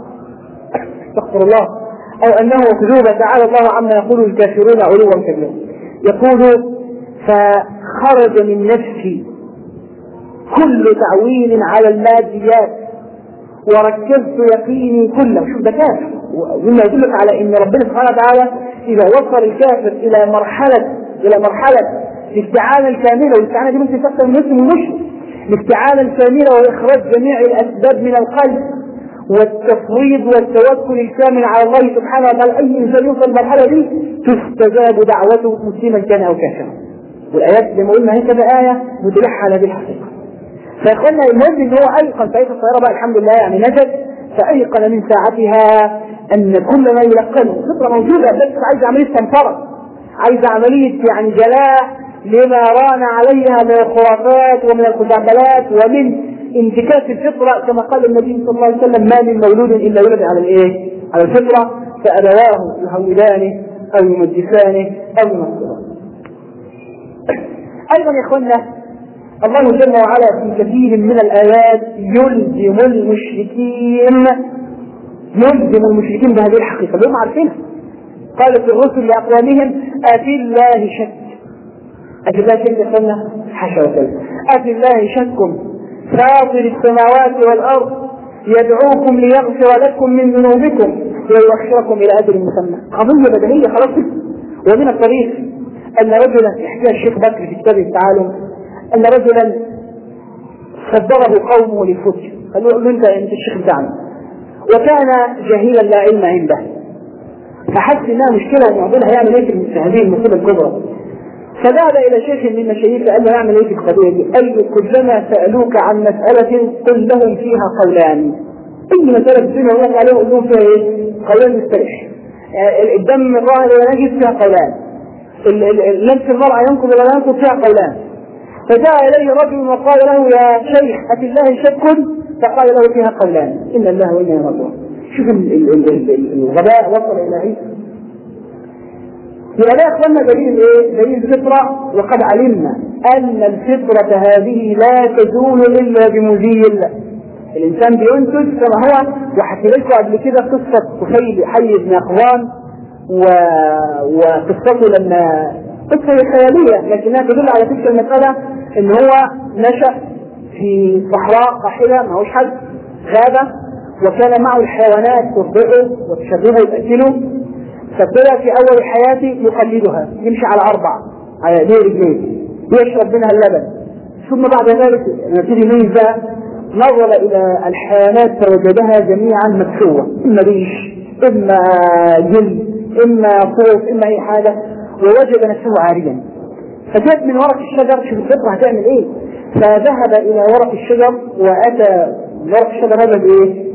استغفر الله، أو أنه كذوبة تعالى الله عما يقول الكافرون علوا كبيرا. يقول فخرج من نفسي كل تعويل على الماديات وركزت يقيني كله. شوف ده كافر، ومما يدلك على ان ربنا سبحانه وتعالى اذا وصل الكافر الى مرحله الى مرحله الاستعانه الكامله، والاستعانه دي ممكن تحصل من مسلم ومشرك، الاستعانه الكامله واخراج جميع الاسباب من القلب والتفويض والتوكل الكامل على الله سبحانه وتعالى. اي انسان يوصل المرحله دي تستجاب دعوته مسلما كان او كافرا. والايات زي ما قلنا هي كذا ايه متلحه على هذه الحقيقه. فيقولنا المهم ان هو ايقن في الطائره بقى الحمد لله يعني نجد، فايقن من ساعتها ان كل ما يلقنه فطره موجوده بس عايز عمليه تنفره، عايز عمليه يعني جلاء لما ران عليها من الخرافات ومن الخزعبلات ومن انتكاس الفطره، كما قال النبي صلى الله عليه وسلم: ما من مولود الا يولد على الايه؟ على الفطره، فابواه يهودانه او يمجسانه او ينصرانه. ايضا يا اخوانا الله جل وعلا في كثير من الآيات يلزم المشركين يلزم المشركين بهذه الحقيقة اللي هم عارفينها. قالت الرسل لأقوامهم: أفي الله شك. أفي الله شك يا أخوانا؟ حاشا وكلا. أفي الله شك فاطر السماوات والأرض يدعوكم ليغفر لكم من ذنوبكم ويؤخركم إلى أجل مسمى. قضية بديهية خلاص. ومن الطريق أن رجلا يحكي الشيخ بكر في كتابه التعالم أن رجلا صدره قومه للفتح، قالوا له أنت أنت الشيخ بتاعنا، وكان جاهلا لا علم عنده، فحس انها مشكله ان يعملها يعمل ايه في هذه المصيبه الكبرى. فذهب الى شيخ من مشايخه قال له نعمل ايه في القضيه دي؟ قال له كلما سالوك عن مساله قل لهم فيها قولان. اي مساله في الدنيا يقول عليهم قول لهم فيها ايه؟ قولان مستريح. الدم الظاهر ولا نجد فيها قولان. لبس المرأة ينقض ولا لا ينقض فيها قولان. فجاء اليه رجل وقال له يا شيخ افي الله شك؟ فقال له فيها قولان ان الله وانا اليه راجعون. شوف الغباء وصل الى عيسى. يبقى ده اخوانا دليل ايه؟ دليل الفطره، وقد علمنا ان الفطره هذه لا تزول الا بمزيل. الانسان بينتج كما هو، وحكي لكم قبل كده قصه طفيل حي بن اخوان و... وقصته لما قصه خياليه لكنها تدل على تلك المساله ان هو نشا في صحراء قاحله ما هوش حد، غابه، وكان معه الحيوانات ترضعه وتشربه وتأكله. فابتدأ في أول حياته يقلدها، يمشي على أربع على ايديه رجليه يشرب منها اللبن. ثم بعد ذلك نبتدي ننزع نظر إلى الحيوانات فوجدها جميعا مكسوة، إما ريش إما جلد إما صوف إما أي حاجة، ووجد نفسه عاريا. فجاءت من ورق الشجر، شوف الفطرة هتعمل إيه؟ فذهب إلى ورق الشجر وأتى ورق الشجر هذا بإيه؟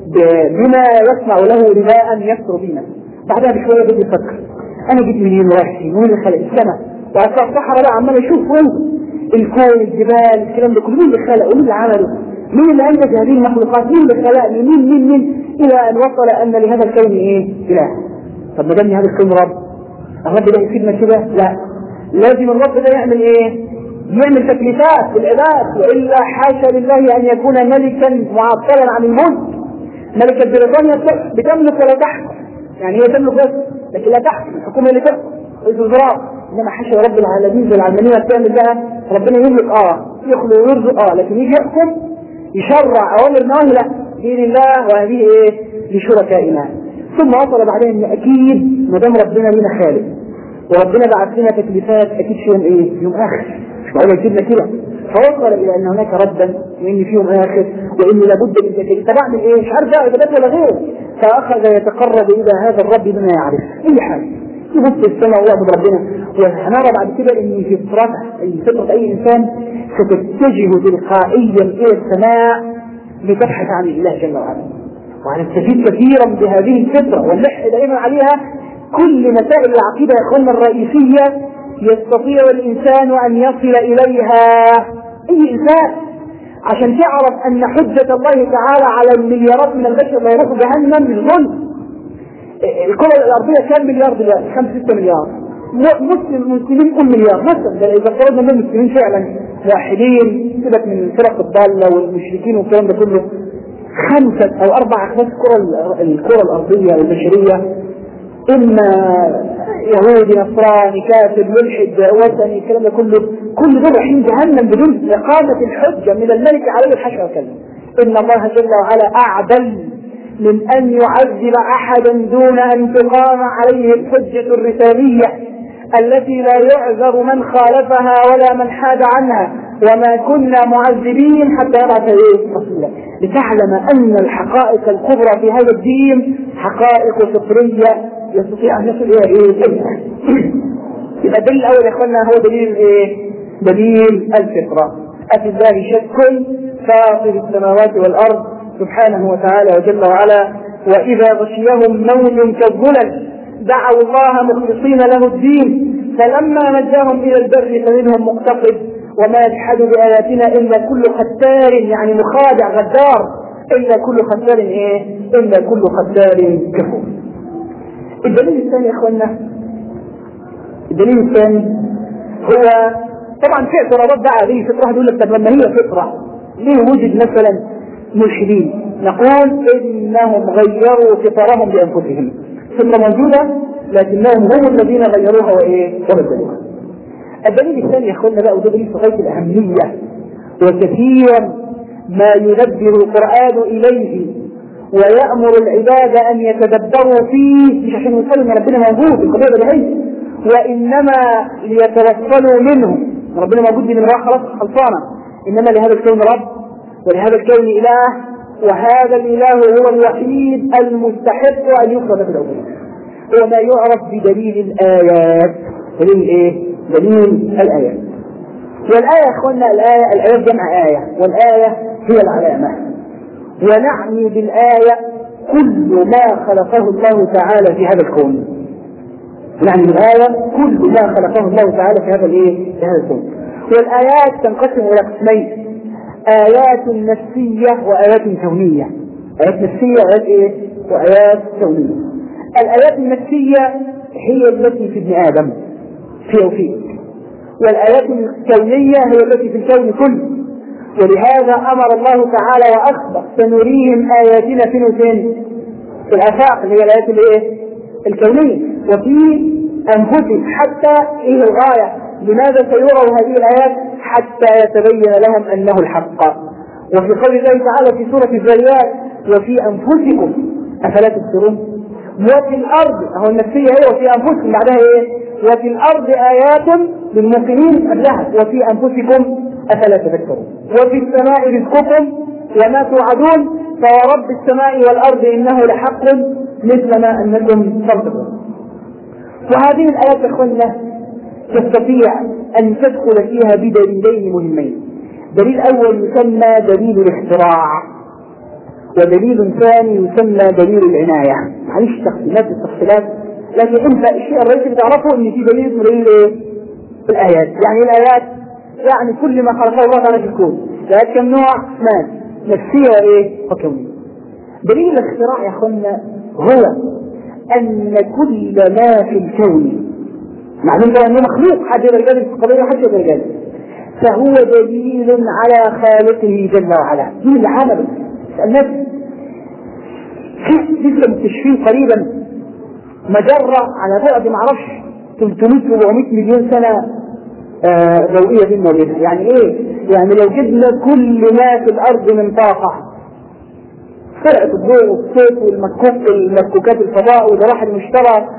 بما يسمع له رداء يكثر بنا. بعدها بشويه بدي يفكر انا جيت منين رايح فين؟ ومين اللي خلق السماء؟ وعلى الصحراء بقى عمال اشوف وين الكون الجبال الكلام ده كله، مين اللي خلقه ومين اللي عمله؟ مين اللي انتج هذه المخلوقات؟ مين اللي خلقني؟ مين مين مين الى ان وصل ان لهذا الكون ايه؟ اله. طب ما دام هذا الكون رب، الرب ده يفيدنا كده؟ لا، لازم الرب ده يعمل ايه؟ يعمل تكليفات في العباد، والا حاشا لله ان يكون ملكا معطلا عن الملك. ملكة بريطانيا بتملك ولا تحكم، يعني هي تملك بس لكن لا تحكم، الحكومة اللي تحكم رئيس الوزراء. انما حاشا رب العالمين زي العلمانية بتعمل لها ربنا يملك اه يخلق ويرزق اه لكن يجي يحكم يشرع اوامر نواهي لا، دين الله وهذه ايه؟ لشركائنا. ثم وصل بعدين ان اكيد ما دام ربنا لنا خالق وربنا بعث لنا تكليفات اكيد في يوم ايه؟ يوم اخر، مش معقول يجيبنا كده. فوصل الى ان هناك ربا وان فيهم اخر وان لابد من ذلك. فبعمل ايه؟ مش عارف بقى عبادات ولا غيره، فاخذ يتقرب الى هذا الرب بما يعرف اي حاجه، يبص السماء ويعبد ربنا. وهنرى بعد كده ان فطرته اي فطره اي انسان ستتجه تلقائيا الى السماء لتبحث عن الله جل وعلا، وهنستفيد كثيرا بهذه الفطره ونلح دائما عليها. كل مسائل العقيده يا اخوانا الرئيسيه يستطيع الإنسان أن يصل إليها، أي إنسان، عشان تعرف أن حجة الله تعالى على المليارات من البشر لا يروحوا جهنم من ظلم. الكرة الأرضية كام مليار دلوقتي؟ خمسة ستة مليار. مسلم مسلمين كل مليار مثلا، ده إذا افترضنا من المسلمين فعلا واحدين، سيبك من الفرق الضالة والمشركين والكلام ده كله، خمسة أو أربع أخماس الكرة الكرة الأرضية والبشرية، إما يهودي نصراني كافر ملحد وثني الكلام ده كله، كل دول رايحين جهنم بدون إقامة الحجة من الملك عليه الحشر وكذا. إن الله جل وعلا أعدل من أن يعذب أحدا دون أن تقام عليه الحجة الرسالية التي لا يعذر من خالفها ولا من حاد عنها، وما كنا معذبين حتى يبعث إيه رسولا. لتعلم أن الحقائق الكبرى في هذا الدين حقائق فطرية يستطيع أن يصل إلى إيه؟ يبقى الدليل الأول يا إخوانا هو دليل إيه؟ دليل الفطرة. أفي الله شك فاطر السماوات والأرض سبحانه وتعالى وجل وعلا. وإذا غشيهم موج كالظلل دعوا الله مخلصين له الدين فلما نجاهم إلى البر فمنهم مقتصد وما يجحد بآياتنا إلا كل ختار، يعني مخادع غدار، إلا كل ختار إيه؟ إلا كل ختار كفور. الدليل الثاني يا اخوانا، الدليل الثاني هو طبعا في اعتراضات بقى عليه فطره، يقول لك طب لما هي فطره ليه وجد مثلا ملحدين؟ نقول انهم غيروا فطرهم بانفسهم، فطره موجوده لكنهم هم الذين غيروها وايه وبدلوها. الدليل الثاني يا اخوانا بقى، وده دليل غاية الاهميه، وكثيرا ما ينبه القرآن اليه ويأمر العباد أن يتدبروا فيه، مش عشان يقولوا أن ربنا موجود القضية بديهية، وإنما ليتوصلوا منه. ربنا موجود دي من راح خلاص خلصانة، إنما لهذا الكون رب ولهذا الكون إله، وهذا الإله هو الوحيد المستحق أن يفرد في الأول. هو ما يعرف بدليل الآيات. دليل إيه؟ دليل الآيات. والآية يا أخوانا، الآية الآيات جمع آية، والآية هي العلامة. ونعني بالآية كل ما خلقه الله تعالى في هذا الكون. يعني الآية كل ما خلقه الله تعالى في هذا الإيه؟ في هذا الكون. والآيات تنقسم إلى قسمين: آيات نفسية وآيات كونية. آيات نفسية وآيات إيه؟ وآيات كونية. الآيات النفسية هي التي في ابن آدم في وفيك، والآيات الكونية هي التي في الكون كله. ولهذا أمر الله تعالى وأخبر: سنريهم آياتنا في نوتين في الآفاق، اللي هي الآيات الإيه؟ الكونية، وفي أنفسهم. حتى إيه الغاية؟ لماذا سيروا هذه الآيات؟ حتى يتبين لهم أنه الحق. وفي قول الله تعالى في سورة الذاريات: وفي أنفسكم أفلا تبصرون. وفي الأرض، أهو النفسية هي وفي أنفسكم، بعدها إيه؟ وفي الأرض آيات للموقنين قبلها: وفي أنفسكم أفلا تذكرون. وفي السماء رزقكم وما توعدون فورب السماء والأرض إنه لحق مثل ما أنكم تنطقون. وهذه الآيات يا أخوانا تستطيع أن تدخل فيها بدليلين مهمين. دليل أول يسمى دليل الاختراع، ودليل ثاني يسمى دليل العناية. معلش تقسيمات التفصيلات، لكن انت الشيء الرئيسي بتعرفه ان في دليل اسمه دليل ايه؟ الآيات. يعني الآيات يعني كل ما خلقه الله تعالى في الكون. الآيات كم نوع؟ اثنان: نفسية وايه؟ وكونية. دليل الاختراع يا اخوانا هو ان كل ما في الكون معلوم انه مخلوق، حد يرجع في القضية حد يرجع، فهو دليل على خالقه جل وعلا. دي اللي عمله النبي في لسه مكتشفين قريبا مجرة على بعد معرفش ثلاثمائة أربعمائة مليون سنة ضوئية بيننا وبينها. يعني ايه؟ يعني لو جبنا كل ما في الارض من طاقة، سرعة الضوء والصوت والمكوك المكوكات الفضاء وجراح المشترى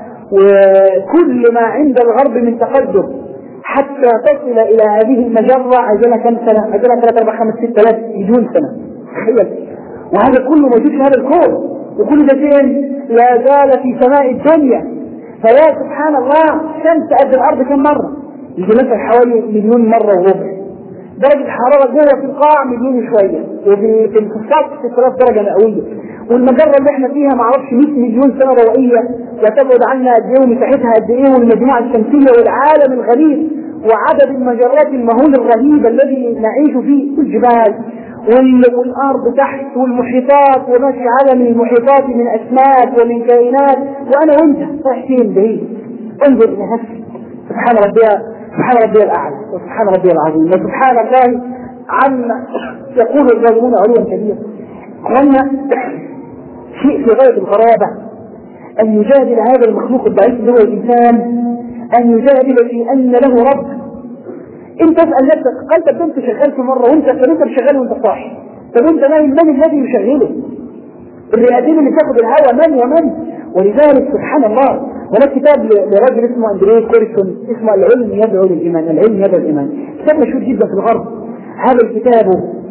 وكل ما عند الغرب من تقدم حتى تصل الى هذه المجرة، عايزنا كم سنة؟ عايزنا ثلاثة أربعة خمسة ستة آلاف مليون سنة. تخيل. وهذا كله موجود في هذا الكون، وكل ده فين؟ لا زال في سماء الدنيا. فيا سبحان الله، شمس قد الارض كم مرة؟ يجي مثلا حوالي مليون مرة وربع. درجة حرارة جوه في القاع مليون وشوية، وفي في السطح ثلاث درجة مئوية. والمجرة اللي احنا فيها معرفش مئة مليون سنة ضوئية، وتبعد عنا قد ايه ومساحتها قد ايه، والمجموعة الشمسية والعالم الغريب وعدد المجرات المهول الرهيب الذي نعيش فيه، والجبال والارض تحت والمحيطات وما في عالم المحيطات من اسماك ومن كائنات. وانا وانت رايحين بعيد. انظر الى نفسك. سبحان ربي سبحان ربي الاعلى وسبحان ربي العظيم وسبحان الله عما يقول الظالمون علوا كبيرا. قلنا شيء في غاية الغرابة ان يجادل هذا المخلوق الضعيف اللي هو الانسان، ان يجادل في ان له رب. انت اسأل نفسك، قال طب انت شغال في مرة وانت انت مش شغال وانت صاحي، طب انت نايم، من الذي يشغله؟ الرئتين اللي تاخد الهواء من ومن؟ ولذلك سبحان الله، ولا كتاب لرجل اسمه اندريه كوريسون اسمه العلم يدعو للايمان، العلم يدعو للايمان، كتاب مشهور جدا في الغرب. هذا الكتاب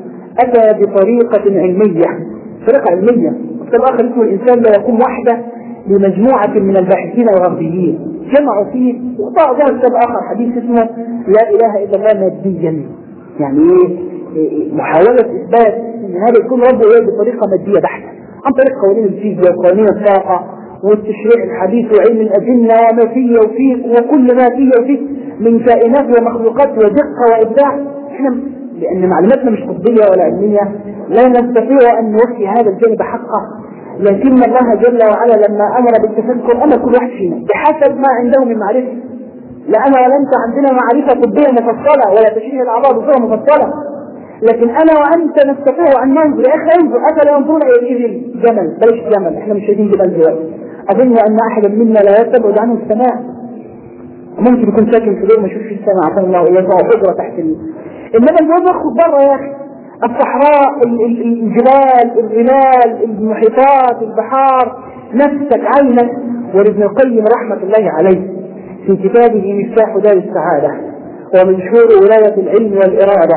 اتى بطريقة علمية، طريقة علمية. كتاب اخر اسمه الانسان لا يقوم وحده لمجموعة من الباحثين الغربيين، جمعوا فيه وطبعا كتاب اخر حديث اسمه لا اله الا الله ماديا. يعني ايه؟ محاولة اثبات ان هذا يكون رب ايه بطريقة مادية بحتة، عن طريق قوانين الفيزياء وقوانين الطاقة والتشريع الحديث وعلم الأجنة وما فيه وفيه وكل ما فيه وفيه من كائنات ومخلوقات ودقة وإبداع. احنا لأن معلوماتنا مش طبية ولا علمية لا نستطيع أن نوفي هذا الجانب حقه، لكن الله جل وعلا لما أمر بالتفكر أمر كل واحد فينا بحسب ما عنده من معرفة. لا أنا ولا أنت عندنا معرفة طبية مفصلة ولا تشريح الأعضاء بصورة مفصلة، لكن أنا وأنت نستطيع أن ننظر. يا أخي انظر، أفلا ينظرون إلى الإبل جمل، بلاش جمل، إحنا مش شايفين جبال دلوقتي. أظن أن أحدا منا لا يستبعد عنه السماء، ممكن يكون ساكن في دور ما يشوفش السماء عشان الله يرفع حجرة تحت ال... إنما الجواب يخرج بره. يا أخي الصحراء، الجبال، الرمال، المحيطات، البحار، نفسك، عينك. وابن القيم رحمة الله عليه في كتابه مفتاح دار السعادة ومنشور ولاية العلم والإرادة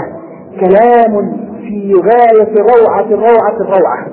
كلام في غاية روعة الروعة الروعة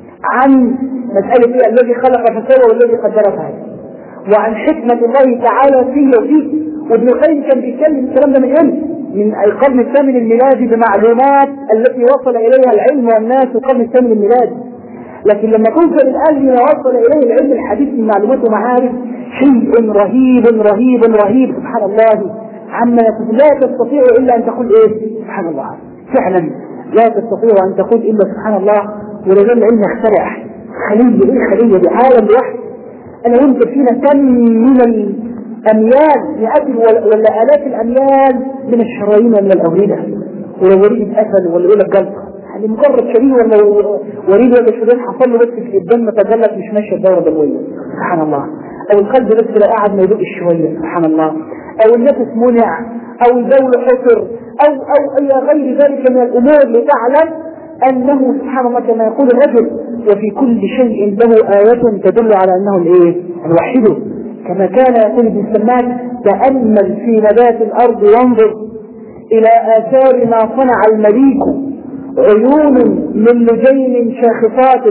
عن مسألة إيه؟ الذي خلق فسوى والذي قدر فهدى، وعن حكمة الله تعالى فيه وفيه. وابن القيم كان بيتكلم الكلام ده من علم من القرن الثامن الميلادي بمعلومات التي وصل إليها العلم والناس في القرن الثامن الميلادي. لكن لما توصل الآن لما وصل إليه العلم الحديث من معلومات ومعارف شيء رهيب رهيب رهيب سبحان الله، عما لا تستطيع إلا أن تقول إيه سبحان الله. فعلا لا تستطيع أن تقول إلا سبحان الله. ولذلك العلم يخترع خلية، إيه خلية بعالم لوحده. أنا وانت فينا كم من الأميال، مئات ولا آلاف الأميال من الشرايين ومن الأوردة، ولا وريد أسد ولا إيه الجلطة، يعني مجرد شرير ولا وريد ولا شرير حصل له بس في الدم تجلت مش ماشية الدورة الدموية سبحان الله. أو القلب بس لا قاعد ما يدقش شوية سبحان الله. أو النفس منع، أو البول حفر، أو أو أي غير ذلك من الأمور لتعلم أنه سبحان الله كما يقول الرجل وفي كل شيء له آية تدل على أنه الإيه الوحيد. كما كان يقول ابن سماك تأمل في نبات الأرض وانظر إلى آثار ما صنع المليك، عيون من لجين شاخصات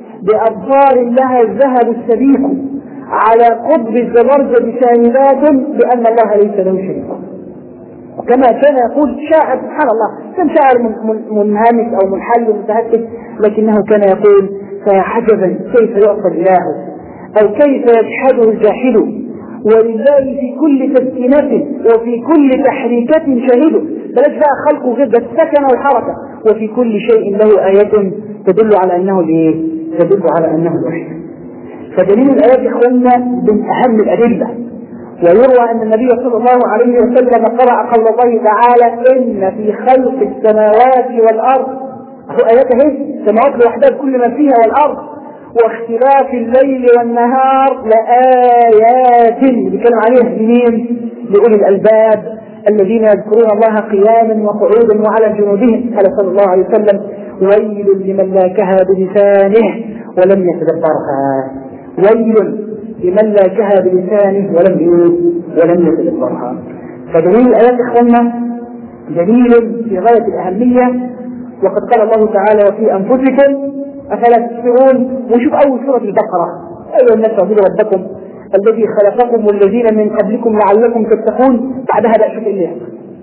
بأبصار لها الذهب السبيك، على قطب الزبرجد شاهدات بأن الله ليس له شريك. كما كان يقول شاعر سبحان الله، كان شاعر منهمك أو منحل متهكك، لكنه كان يقول فحجبا كيف يعصى الإله أو كيف يجحده الجاحد، ولله في كل تسكينة وفي كل تحريكة شاهد. بلاش بقى خلقه غير السكن والحركة، وفي كل شيء له آية تدل على أنه الإيه تدل على أنه الوحيد. فدليل الآيات إخواننا من أهم الأدلة. ويروى أن النبي صلى الله عليه وسلم قرأ قول الله تعالى إن في خلق السماوات والأرض، هو آيات هي السماوات لوحدها كل ما فيها والأرض واختلاف الليل والنهار لآيات بيتكلم عليها منين؟ لأولي الألباب الذين يذكرون الله قياما وقعودا وعلى جنوبهم. قال صلى الله عليه وسلم ويل لمن لاكها بلسانه ولم يتدبرها، ويل لمن لاكها بلسانه ولم ولم يتدبرها. فدليل الآيات إخواننا دليل في غاية الأهمية. وقد قال الله تعالى وفي أنفسكم أفلا تبصرون. وشوف أول سورة البقرة أيها الناس اعبدوا ربكم الذي خلقكم والذين من قبلكم لعلكم تتقون. بعدها بقى شوف إيه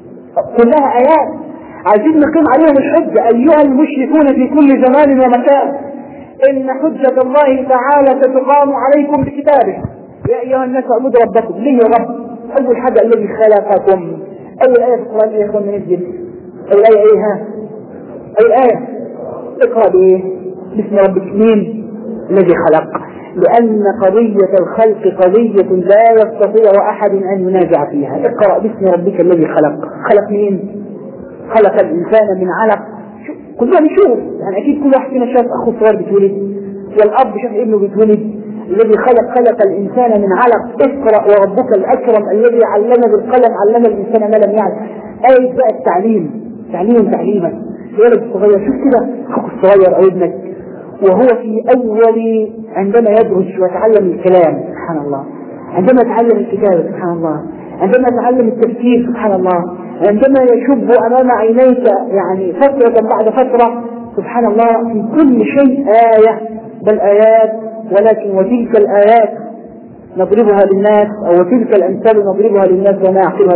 كلها آيات عايزين نقيم عليهم الحجة. أيها المشركون في كل زمان ومكان إن حجة الله تعالى تتقام عليكم بكتابه. يا أيها الناس اعبدوا ربكم. ليه يا رب؟ أول حاجة الذي خلقكم. أول آية في القرآن إيه يا إخوان ننزل؟ أول آية إيه ها؟ أول آية اقرأ بإيه؟ باسم ربك. مين الذي خلق؟ لأن قضية الخلق قضية لا يستطيع أحد أن ينازع فيها. اقرأ باسم ربك الذي خلق. خلق مين؟ خلق الإنسان من علق. كلنا نشوف يعني أكيد كل واحد فينا شاف أخوه الصغير بيتولد والأب شاف ابنه بيتولد. الذي خلق خلق الإنسان من علق. اقرأ وربك الأكرم الذي علم بالقلم علم الإنسان ما لم يعلم. آية بقى التعليم تعليم تعليما. الولد الصغير شوف كده أخوك الصغير أو ابنك وهو في أول عندما يدرس ويتعلم الكلام سبحان الله، عندما يتعلم الكتابة سبحان الله، عندما يتعلم التفكير سبحان الله، عندما يشب أمام عينيك يعني فترة بعد فترة سبحان الله. في كل شيء آية بل آيات. ولكن وتلك الآيات نضربها للناس أو تلك الأمثال نضربها للناس وما يعقلها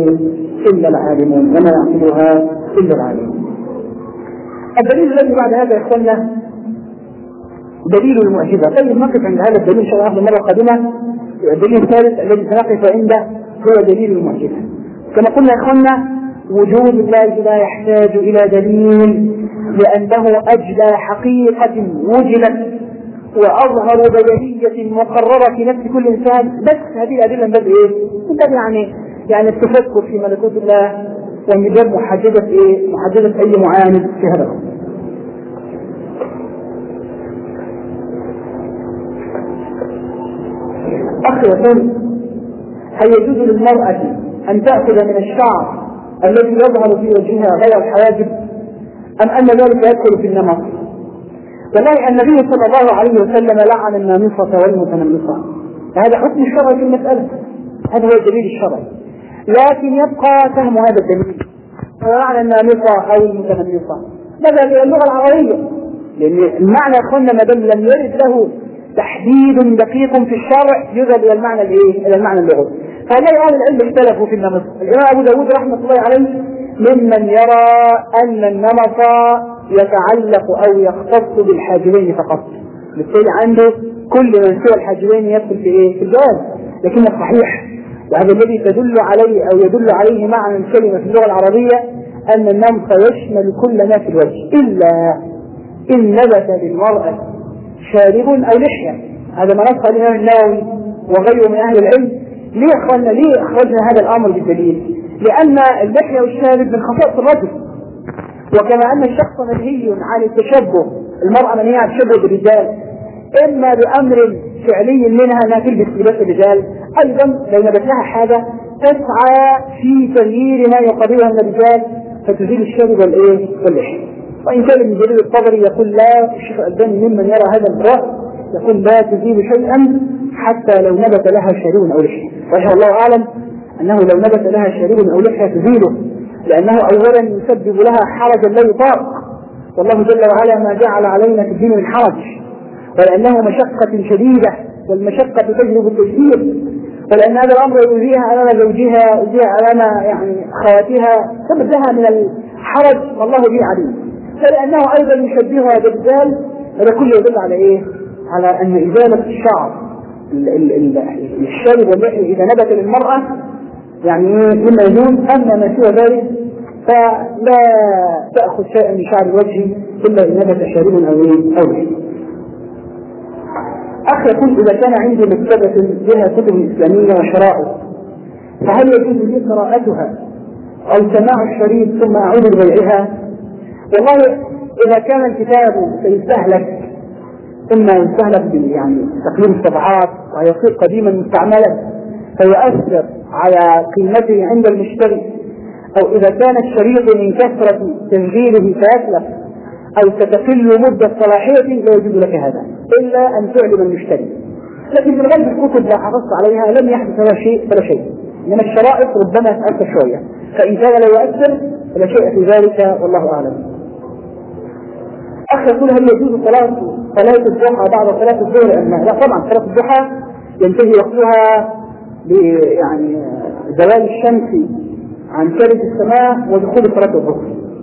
إلا العالمون وما يعقلها إلا العالمون. الدليل الذي بعد هذا يا إخوانا دليل المعجزة. طيب نقف عند هذا الدليل إن شاء الله المرة القادمة. الدليل الثالث الذي سنقف عنده هو دليل المعجزة. كما قلنا يا إخوانا وجود الله لا يحتاج إلى دليل لأنه أجلى حقيقة وجدت وأظهر بديهية مقررة في نفس كل إنسان. بس هذه الأدلة من باب إيه؟ من باب يعني يعني التفكر في ملكوت الله ومن باب محددة إيه؟ محددة أي معاند في هذا الأمر. أخي يقول هل يجوز للمرأة أن تأخذ من الشعر الذي يظهر في وجهها غير الحواجب أم أن ذلك يدخل في النمط؟ والله النبي صلى الله عليه وسلم لعن النامصة والمتنمصة، هذا حكم الشرع في المسألة، هذا هو الدليل الشرعي. لكن يبقى فهم هذا الدليل، لعن النامصة أو المتنمصة ماذا هي اللغة العربية؟ لأن المعنى أخونا ما دام لم يرد له تحديد دقيق في الشرع يذهب إلى المعنى الإيه؟ إلى المعنى اللغوي. فهؤلاء أهل العلم اختلفوا في النمط. الإمام أبو داود رحمة الله عليه ممن يرى أن النمط يتعلق أو يختص بالحاجبين فقط، بالتالي عنده كل من سوى الحاجبين يدخل في إيه؟ في الجواز. لكن الصحيح وهذا الذي تدل عليه أو يدل عليه معنى الكلمة في اللغة العربية أن النمط يشمل كل ما في الوجه إلا إن نبت للمرأة شارب أو لحية. هذا ما نص الإمام النووي وغيره من أهل العلم. ليه أخرجنا ليه أخرجنا هذا الأمر بالدليل؟ لأن اللحية والشارب من خصائص الرجل، وكما أن الشخص منهي عن التشبه، المرأة منهية عن التشبه بالرجال إما بأمر فعلي منها أنها تلبس لباس الرجال، أيضا لو نبت لها حاجة تسعى في تغيير ما يقضيها الرجال فتزيل الشارب والإيه واللحية. وإن كان ابن جرير الطبري يقول لا، الشيخ الألباني ممن يرى هذا الرأي يقول لا تزيل شيئا حتى لو نبت لها شارب أو لحية. وإن الله أعلم أنه لو نبت لها شارب أو لحية تزيله، لأنه أولا يسبب لها حرجا لا يطاق، والله جل وعلا ما جعل علينا في الدين من حرج، ولأنه مشقة شديدة والمشقة تجلب التيسير، ولأن هذا الأمر يؤذيها أمام زوجها يؤذيها أمام يعني أخواتها، سبب لها من الحرج والله به عليم. فلأنه أيضا يشبهها بالرجال، هذا كله يدل على إيه؟ على أن إزالة الشعر الشارب واللحية إذا نبت للمرأة يعني مما يجوز. أما ما سوى ذلك فلا تأخذ شيئا من شعر الوجه إلا إن نبت شارب أو أو لحية. أخي يقول إذا كان عندي مكتبة بها كتب إسلامية وشرائع فهل يجوز لي قراءتها أو سماع الشريط ثم أعود لبيعها؟ والله إذا كان الكتاب سيستهلك، إما يستهلك يعني تقليل الصفحات ويصير قديما مستعملا فيؤثر على قيمته عند المشتري، أو إذا كان الشريط من كثرة تنزيله فيتلف أو تتقل مدة صلاحيته لا يجوز لك هذا إلا أن تعلم المشتري. لكن في الغالب الكتب لا حرصت عليها لم يحدث لها شيء فلا شيء، إنما الشرائط ربما تأثر شوية، فإن كان لا يؤثر فلا شيء في ذلك والله أعلم. أخي يقول هل يجوز صلاة صلاة الضحى بعد صلاة الظهر أم لا؟ طبعا صلاة الضحى ينتهي وقتها يعني زوال الشمس عن كبد السماء ودخول صلاة الظهر.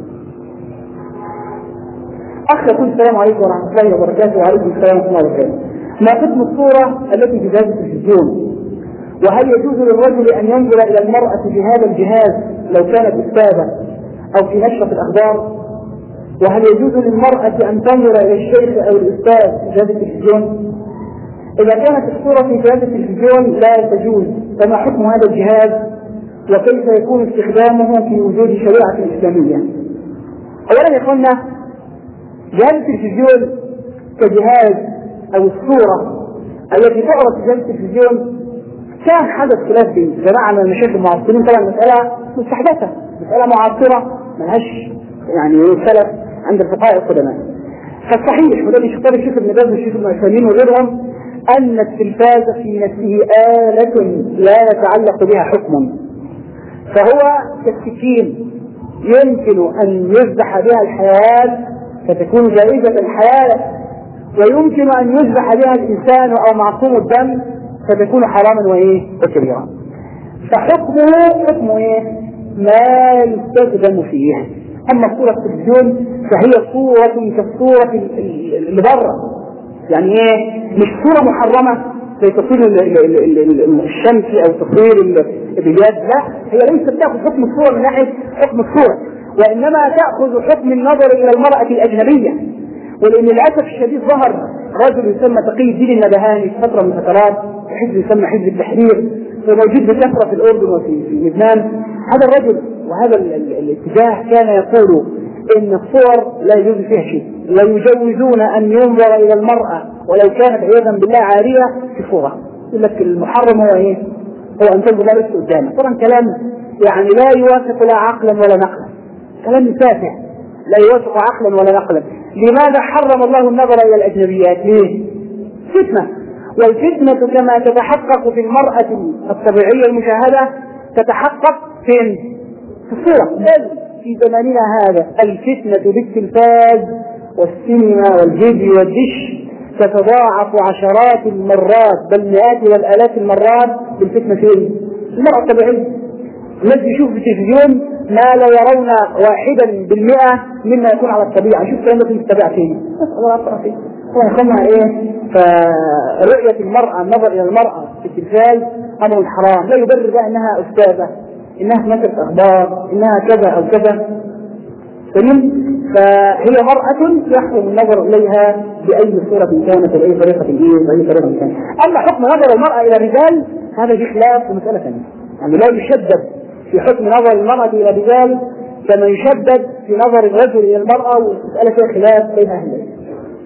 أخي يقول السلام عليكم ورحمة الله وبركاته. وعليكم السلام ورحمة الله وبركاته. ما حكم الصورة التي في جهاز التلفزيون؟ وهل يجوز للرجل أن ينظر إلى المرأة في هذا الجهاز لو كانت أستاذة أو في نشرة الأخبار؟ وهل يجوز للمرأة أن تنظر إلى الشيخ أو الأستاذ في جهاز التلفزيون؟ إذا كانت الصورة في جهاز التلفزيون لا تجوز، فما حكم هذا الجهاز وكيف يكون استخدامه في وجود شريعة الإسلامية؟ أولا يا إخوانا، جهاز التلفزيون كجهاز أو الصورة التي تعرض في جهاز التلفزيون كان حدث خلاف بين جماعة من المشايخ المعاصرين. طبعا مسألة مستحدثة، مسألة معاصرة ملهاش يعني سلف عند الفقهاء القدماء. فالصحيح وده اللي اختار الشيخ ابن باز والشيخ ابن عثيمين وغيرهم أن التلفاز في نفسه آلة لا يتعلق بها حكم، فهو كالسكين يمكن أن يذبح بها الحيوان فتكون جائزة الحياة، ويمكن أن يذبح بها الإنسان أو معصوم الدم فتكون حراما وإيه وكبيرا. فحكمه حكمه إيه؟ ما يستخدم فيه. أما صورة التلفزيون فهي صورة كالصورة اللي بره، يعني إيه؟ مش صورة محرمة زي تصوير الشمس أو تصوير البلاد، لا، هي ليست تأخذ حكم الصورة من ناحية حكم الصورة، وإنما تأخذ حكم النظر إلى المرأة الأجنبية. ولأن للأسف الشديد ظهر رجل يسمى تقي الدين النبهاني في فترة من الفترات، حزب يسمى حزب التحرير، وموجود بكثرة في الأردن وفي في لبنان. هذا الرجل وهذا الاتجاه كان يقول إن الصور لا يجوز فيها شيء، ويجوزون أن ينظر إلى المرأة ولو كانت عياذا بالله عارية في صورة. يقول لك المحرم هو إيه؟ هو أن تنظر لها قدامه. طبعا كلام يعني لا يوافق لا عقلا ولا نقلا، كلام تافه. لا يوافق عقلا ولا نقلا. لماذا حرم الله النظر إلى الأجنبيات؟ ليه؟ فتنة، والفتنة كما تتحقق في المرأة الطبيعية المشاهدة تتحقق فين؟ في الصورة. بل في زماننا هذا الفتنة بالتلفاز والسينما والفيديو والدش تتضاعف عشرات المرات بل مئات والآلاف المرات بالفتنة فين؟ المرأة الطبيعية. الذي يشوف في التلفزيون ما لا يرون واحدا بالمئة مما يكون على الطبيعة. شوف كلام في الطبيعة فين؟ الله أكبر فين؟ ويخلنا إيه؟ فرؤية المرأة، النظر إلى المرأة في التلفاز أمر حرام، لا يبرر بقى إنها أستاذة، إنها نشرت أخبار، إنها كذا أو كذا. تمام؟ فهي مرأة يحرم النظر إليها بأي صورة كانت بأي طريقة إيه بأي طريقة كانت. أما حكم نظر المرأة إلى الرجال هذا في خلاف ومسألة ثانية. يعني لا يشدد في حكم نظر المرأة إلى الرجال كما يشدد في نظر الرجل إلى المرأة، والمسألة فيها خلاف بين أهل العلم.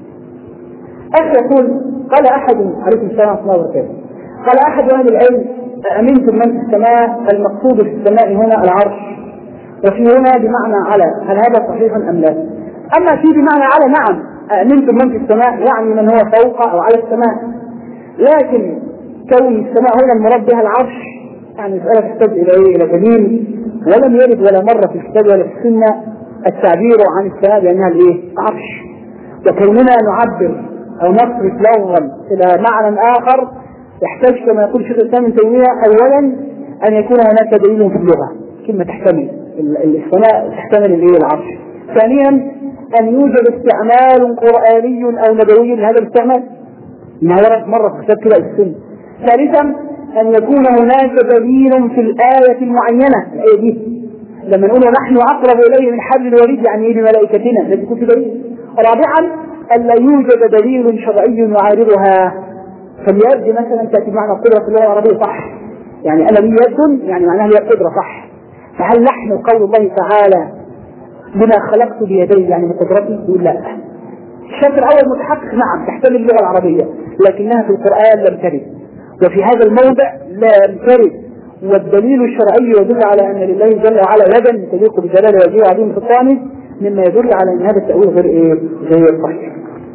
أخي يقول قال أحد عليكم السلام ورحمة الله وبركاته قال أحد أهل العلم أأمنتم من في السماء؟ المقصود في السماء هنا العرش، وفي هنا بمعنى على، هل هذا صحيح أم لا؟ أما في بمعنى على نعم، أأمنتم من في السماء يعني من هو فوق أو على السماء، لكن كون السماء هنا المراد بها العرش يعني مسألة تحتاج إلى إيه؟ إلى دليل، ولم يرد ولا مرة في الكتاب ولا في السنة التعبير عن السماء بأنها الإيه؟ عرش. وكوننا نعبر أو نصرف لفظا إلى معنى آخر يحتاج كما يقول شيخ الإسلام ابن تيمية أولا أن يكون هناك دليل في اللغة، كلمة تحتمل السماء تحتمل الإيه؟ العرش. ثانيا أن يوجد استعمال قرآني أو نبوي لهذا الاستعمال، ما ورد مرة في كتاب كده السنة. ثالثا أن يكون هناك دليل في الآية المعينة، الآية دي لما نقول نحن أقرب إليه من حبل الوريد يعني إيه؟ بملائكتنا، لازم يكون في دليل. رابعا ألا يوجد دليل شرعي يعارضها، فاليد مثلا تأتي معنى القدرة في اللغة العربية صح، يعني أنا لي يد يعني معناها هي القدرة صح. فهل نحن قول الله تعالى بما خلقت بيدي يعني بقدرتي؟ يقول لا. الشرط الأول متحقق نعم تحتمل اللغة العربية، لكنها في القرآن لم ترد، وفي هذا الموضع لم ترد، والدليل الشرعي يدل على أن لله جل وعلا يدا تليق بجلاله وجهه عظيم سلطانه، مما يدل على أن هذا التأويل غير إيه؟ غير صحيح.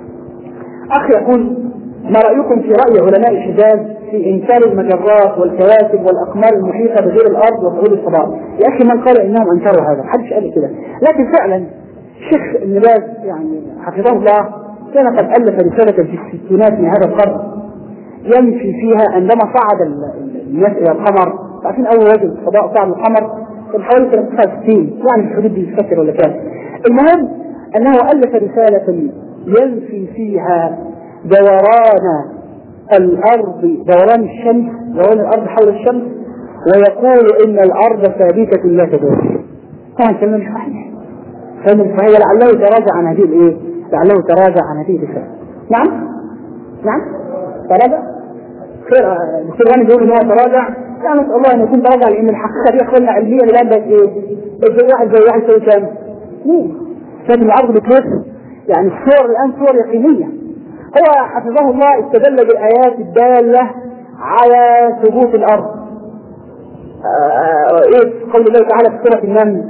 أخي يقول ما رأيكم في رأي علماء الحجاز في إنكار المجرات والكواكب والأقمار المحيطة بغير الأرض وصعود الفضاء؟ يا أخي من قال إنهم أنكروا هذا؟ محدش قال كده، لكن فعلا الشيخ ابن باز يعني حفظه الله كان قد ألف رسالة في الستينات من هذا القرن ينفي فيها عندما صعد الناس إلى القمر، عارفين أول رجل الفضاء صعد القمر كان حوالي ثلاثة وستين يعني في الحدود دي مش فاكر ولا كان. المهم أنه ألف رسالة ينفي فيها دوران الأرض، دوران الشمس، دوران الأرض حول الشمس، ويقول إن الأرض ثابتة لا تدور. طبعا كلمة مش صحيح، فهي لعله تراجع عن هذه الإيه؟ لعله تراجع عن هذه الرسالة. نعم؟ نعم؟ تراجع؟ خير الدكتور غاني بيقول إن هو تراجع، يعني نسأل الله أن يكون تراجع، لأن الحقيقة دي أخواننا علميا الآن بقت إيه؟ بقت واحد زي واحد يساوي كام؟ اثنين. فإن الأرض بتلف، يعني الصور الآن صور يقينية. هو حفظه الله استدل بالآيات الدالة على ثبوت الأرض. إيه قول الله تعالى في سورة النمل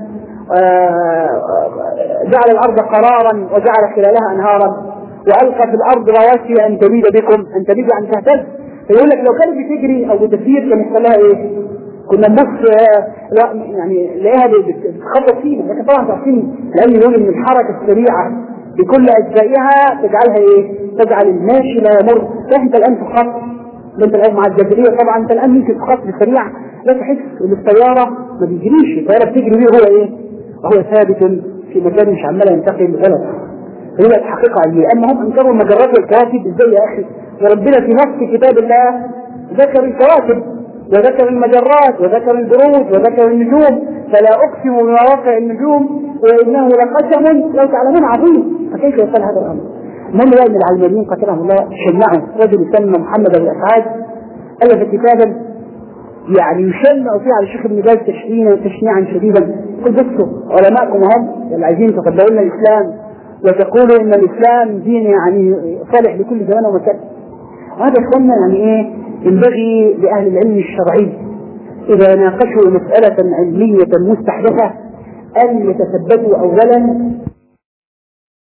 جعل الأرض قرارا وجعل خلالها أنهارا وألقى في الأرض رواسي أن تبيد بكم، أن تبيد عن تهتز. فيقول لك لو كانت بتجري أو بتسير كان يحصل لها إيه؟ كنا نبص لا يعني نلاقيها بتخبط فيه، لكن طبعا تعرفين لأن يقول إن الحركة السريعة بكل أجزائها تجعلها إيه؟ تجعل الماشي لا يمر. فأنت الآن في الخط، أنت الآن مع الجاذبية طبعا أنت الآن ممكن في خط سريع لا تحس إن السيارة ما بيجريش، السيارة بتجري بيه هو إيه؟ وهو ثابت في مكان مش عمال ينتقل غلط. هي الحقيقة علمية. أما هم أنكروا المجرات والكواكب إزاي يا أخي؟ وربنا في نفس كتاب الله ذكر الكواكب وذكر المجرات وذكر البروج وذكر النجوم، فلا أقسم بمواقع النجوم وإنه لقسم لو تعلمون عظيم. فكيف يصل هذا الأمر؟ من لا من العلمانيين قتلهم الله شنعوا رجل يسمى محمد بن أسعاد ألف كتابا يعني يشنع فيه على الشيخ ابن باز تشنيعا تشنيعا شديدا. قل بصوا علماءكم هم اللي عايزين تقبلون الإسلام وتقولوا إن الإسلام دين يعني صالح لكل زمان ومكان. هذا إخواننا يعني إيه؟ ينبغي لأهل العلم الشرعي إذا ناقشوا مسألة علمية مستحدثة أن يتثبتوا أولا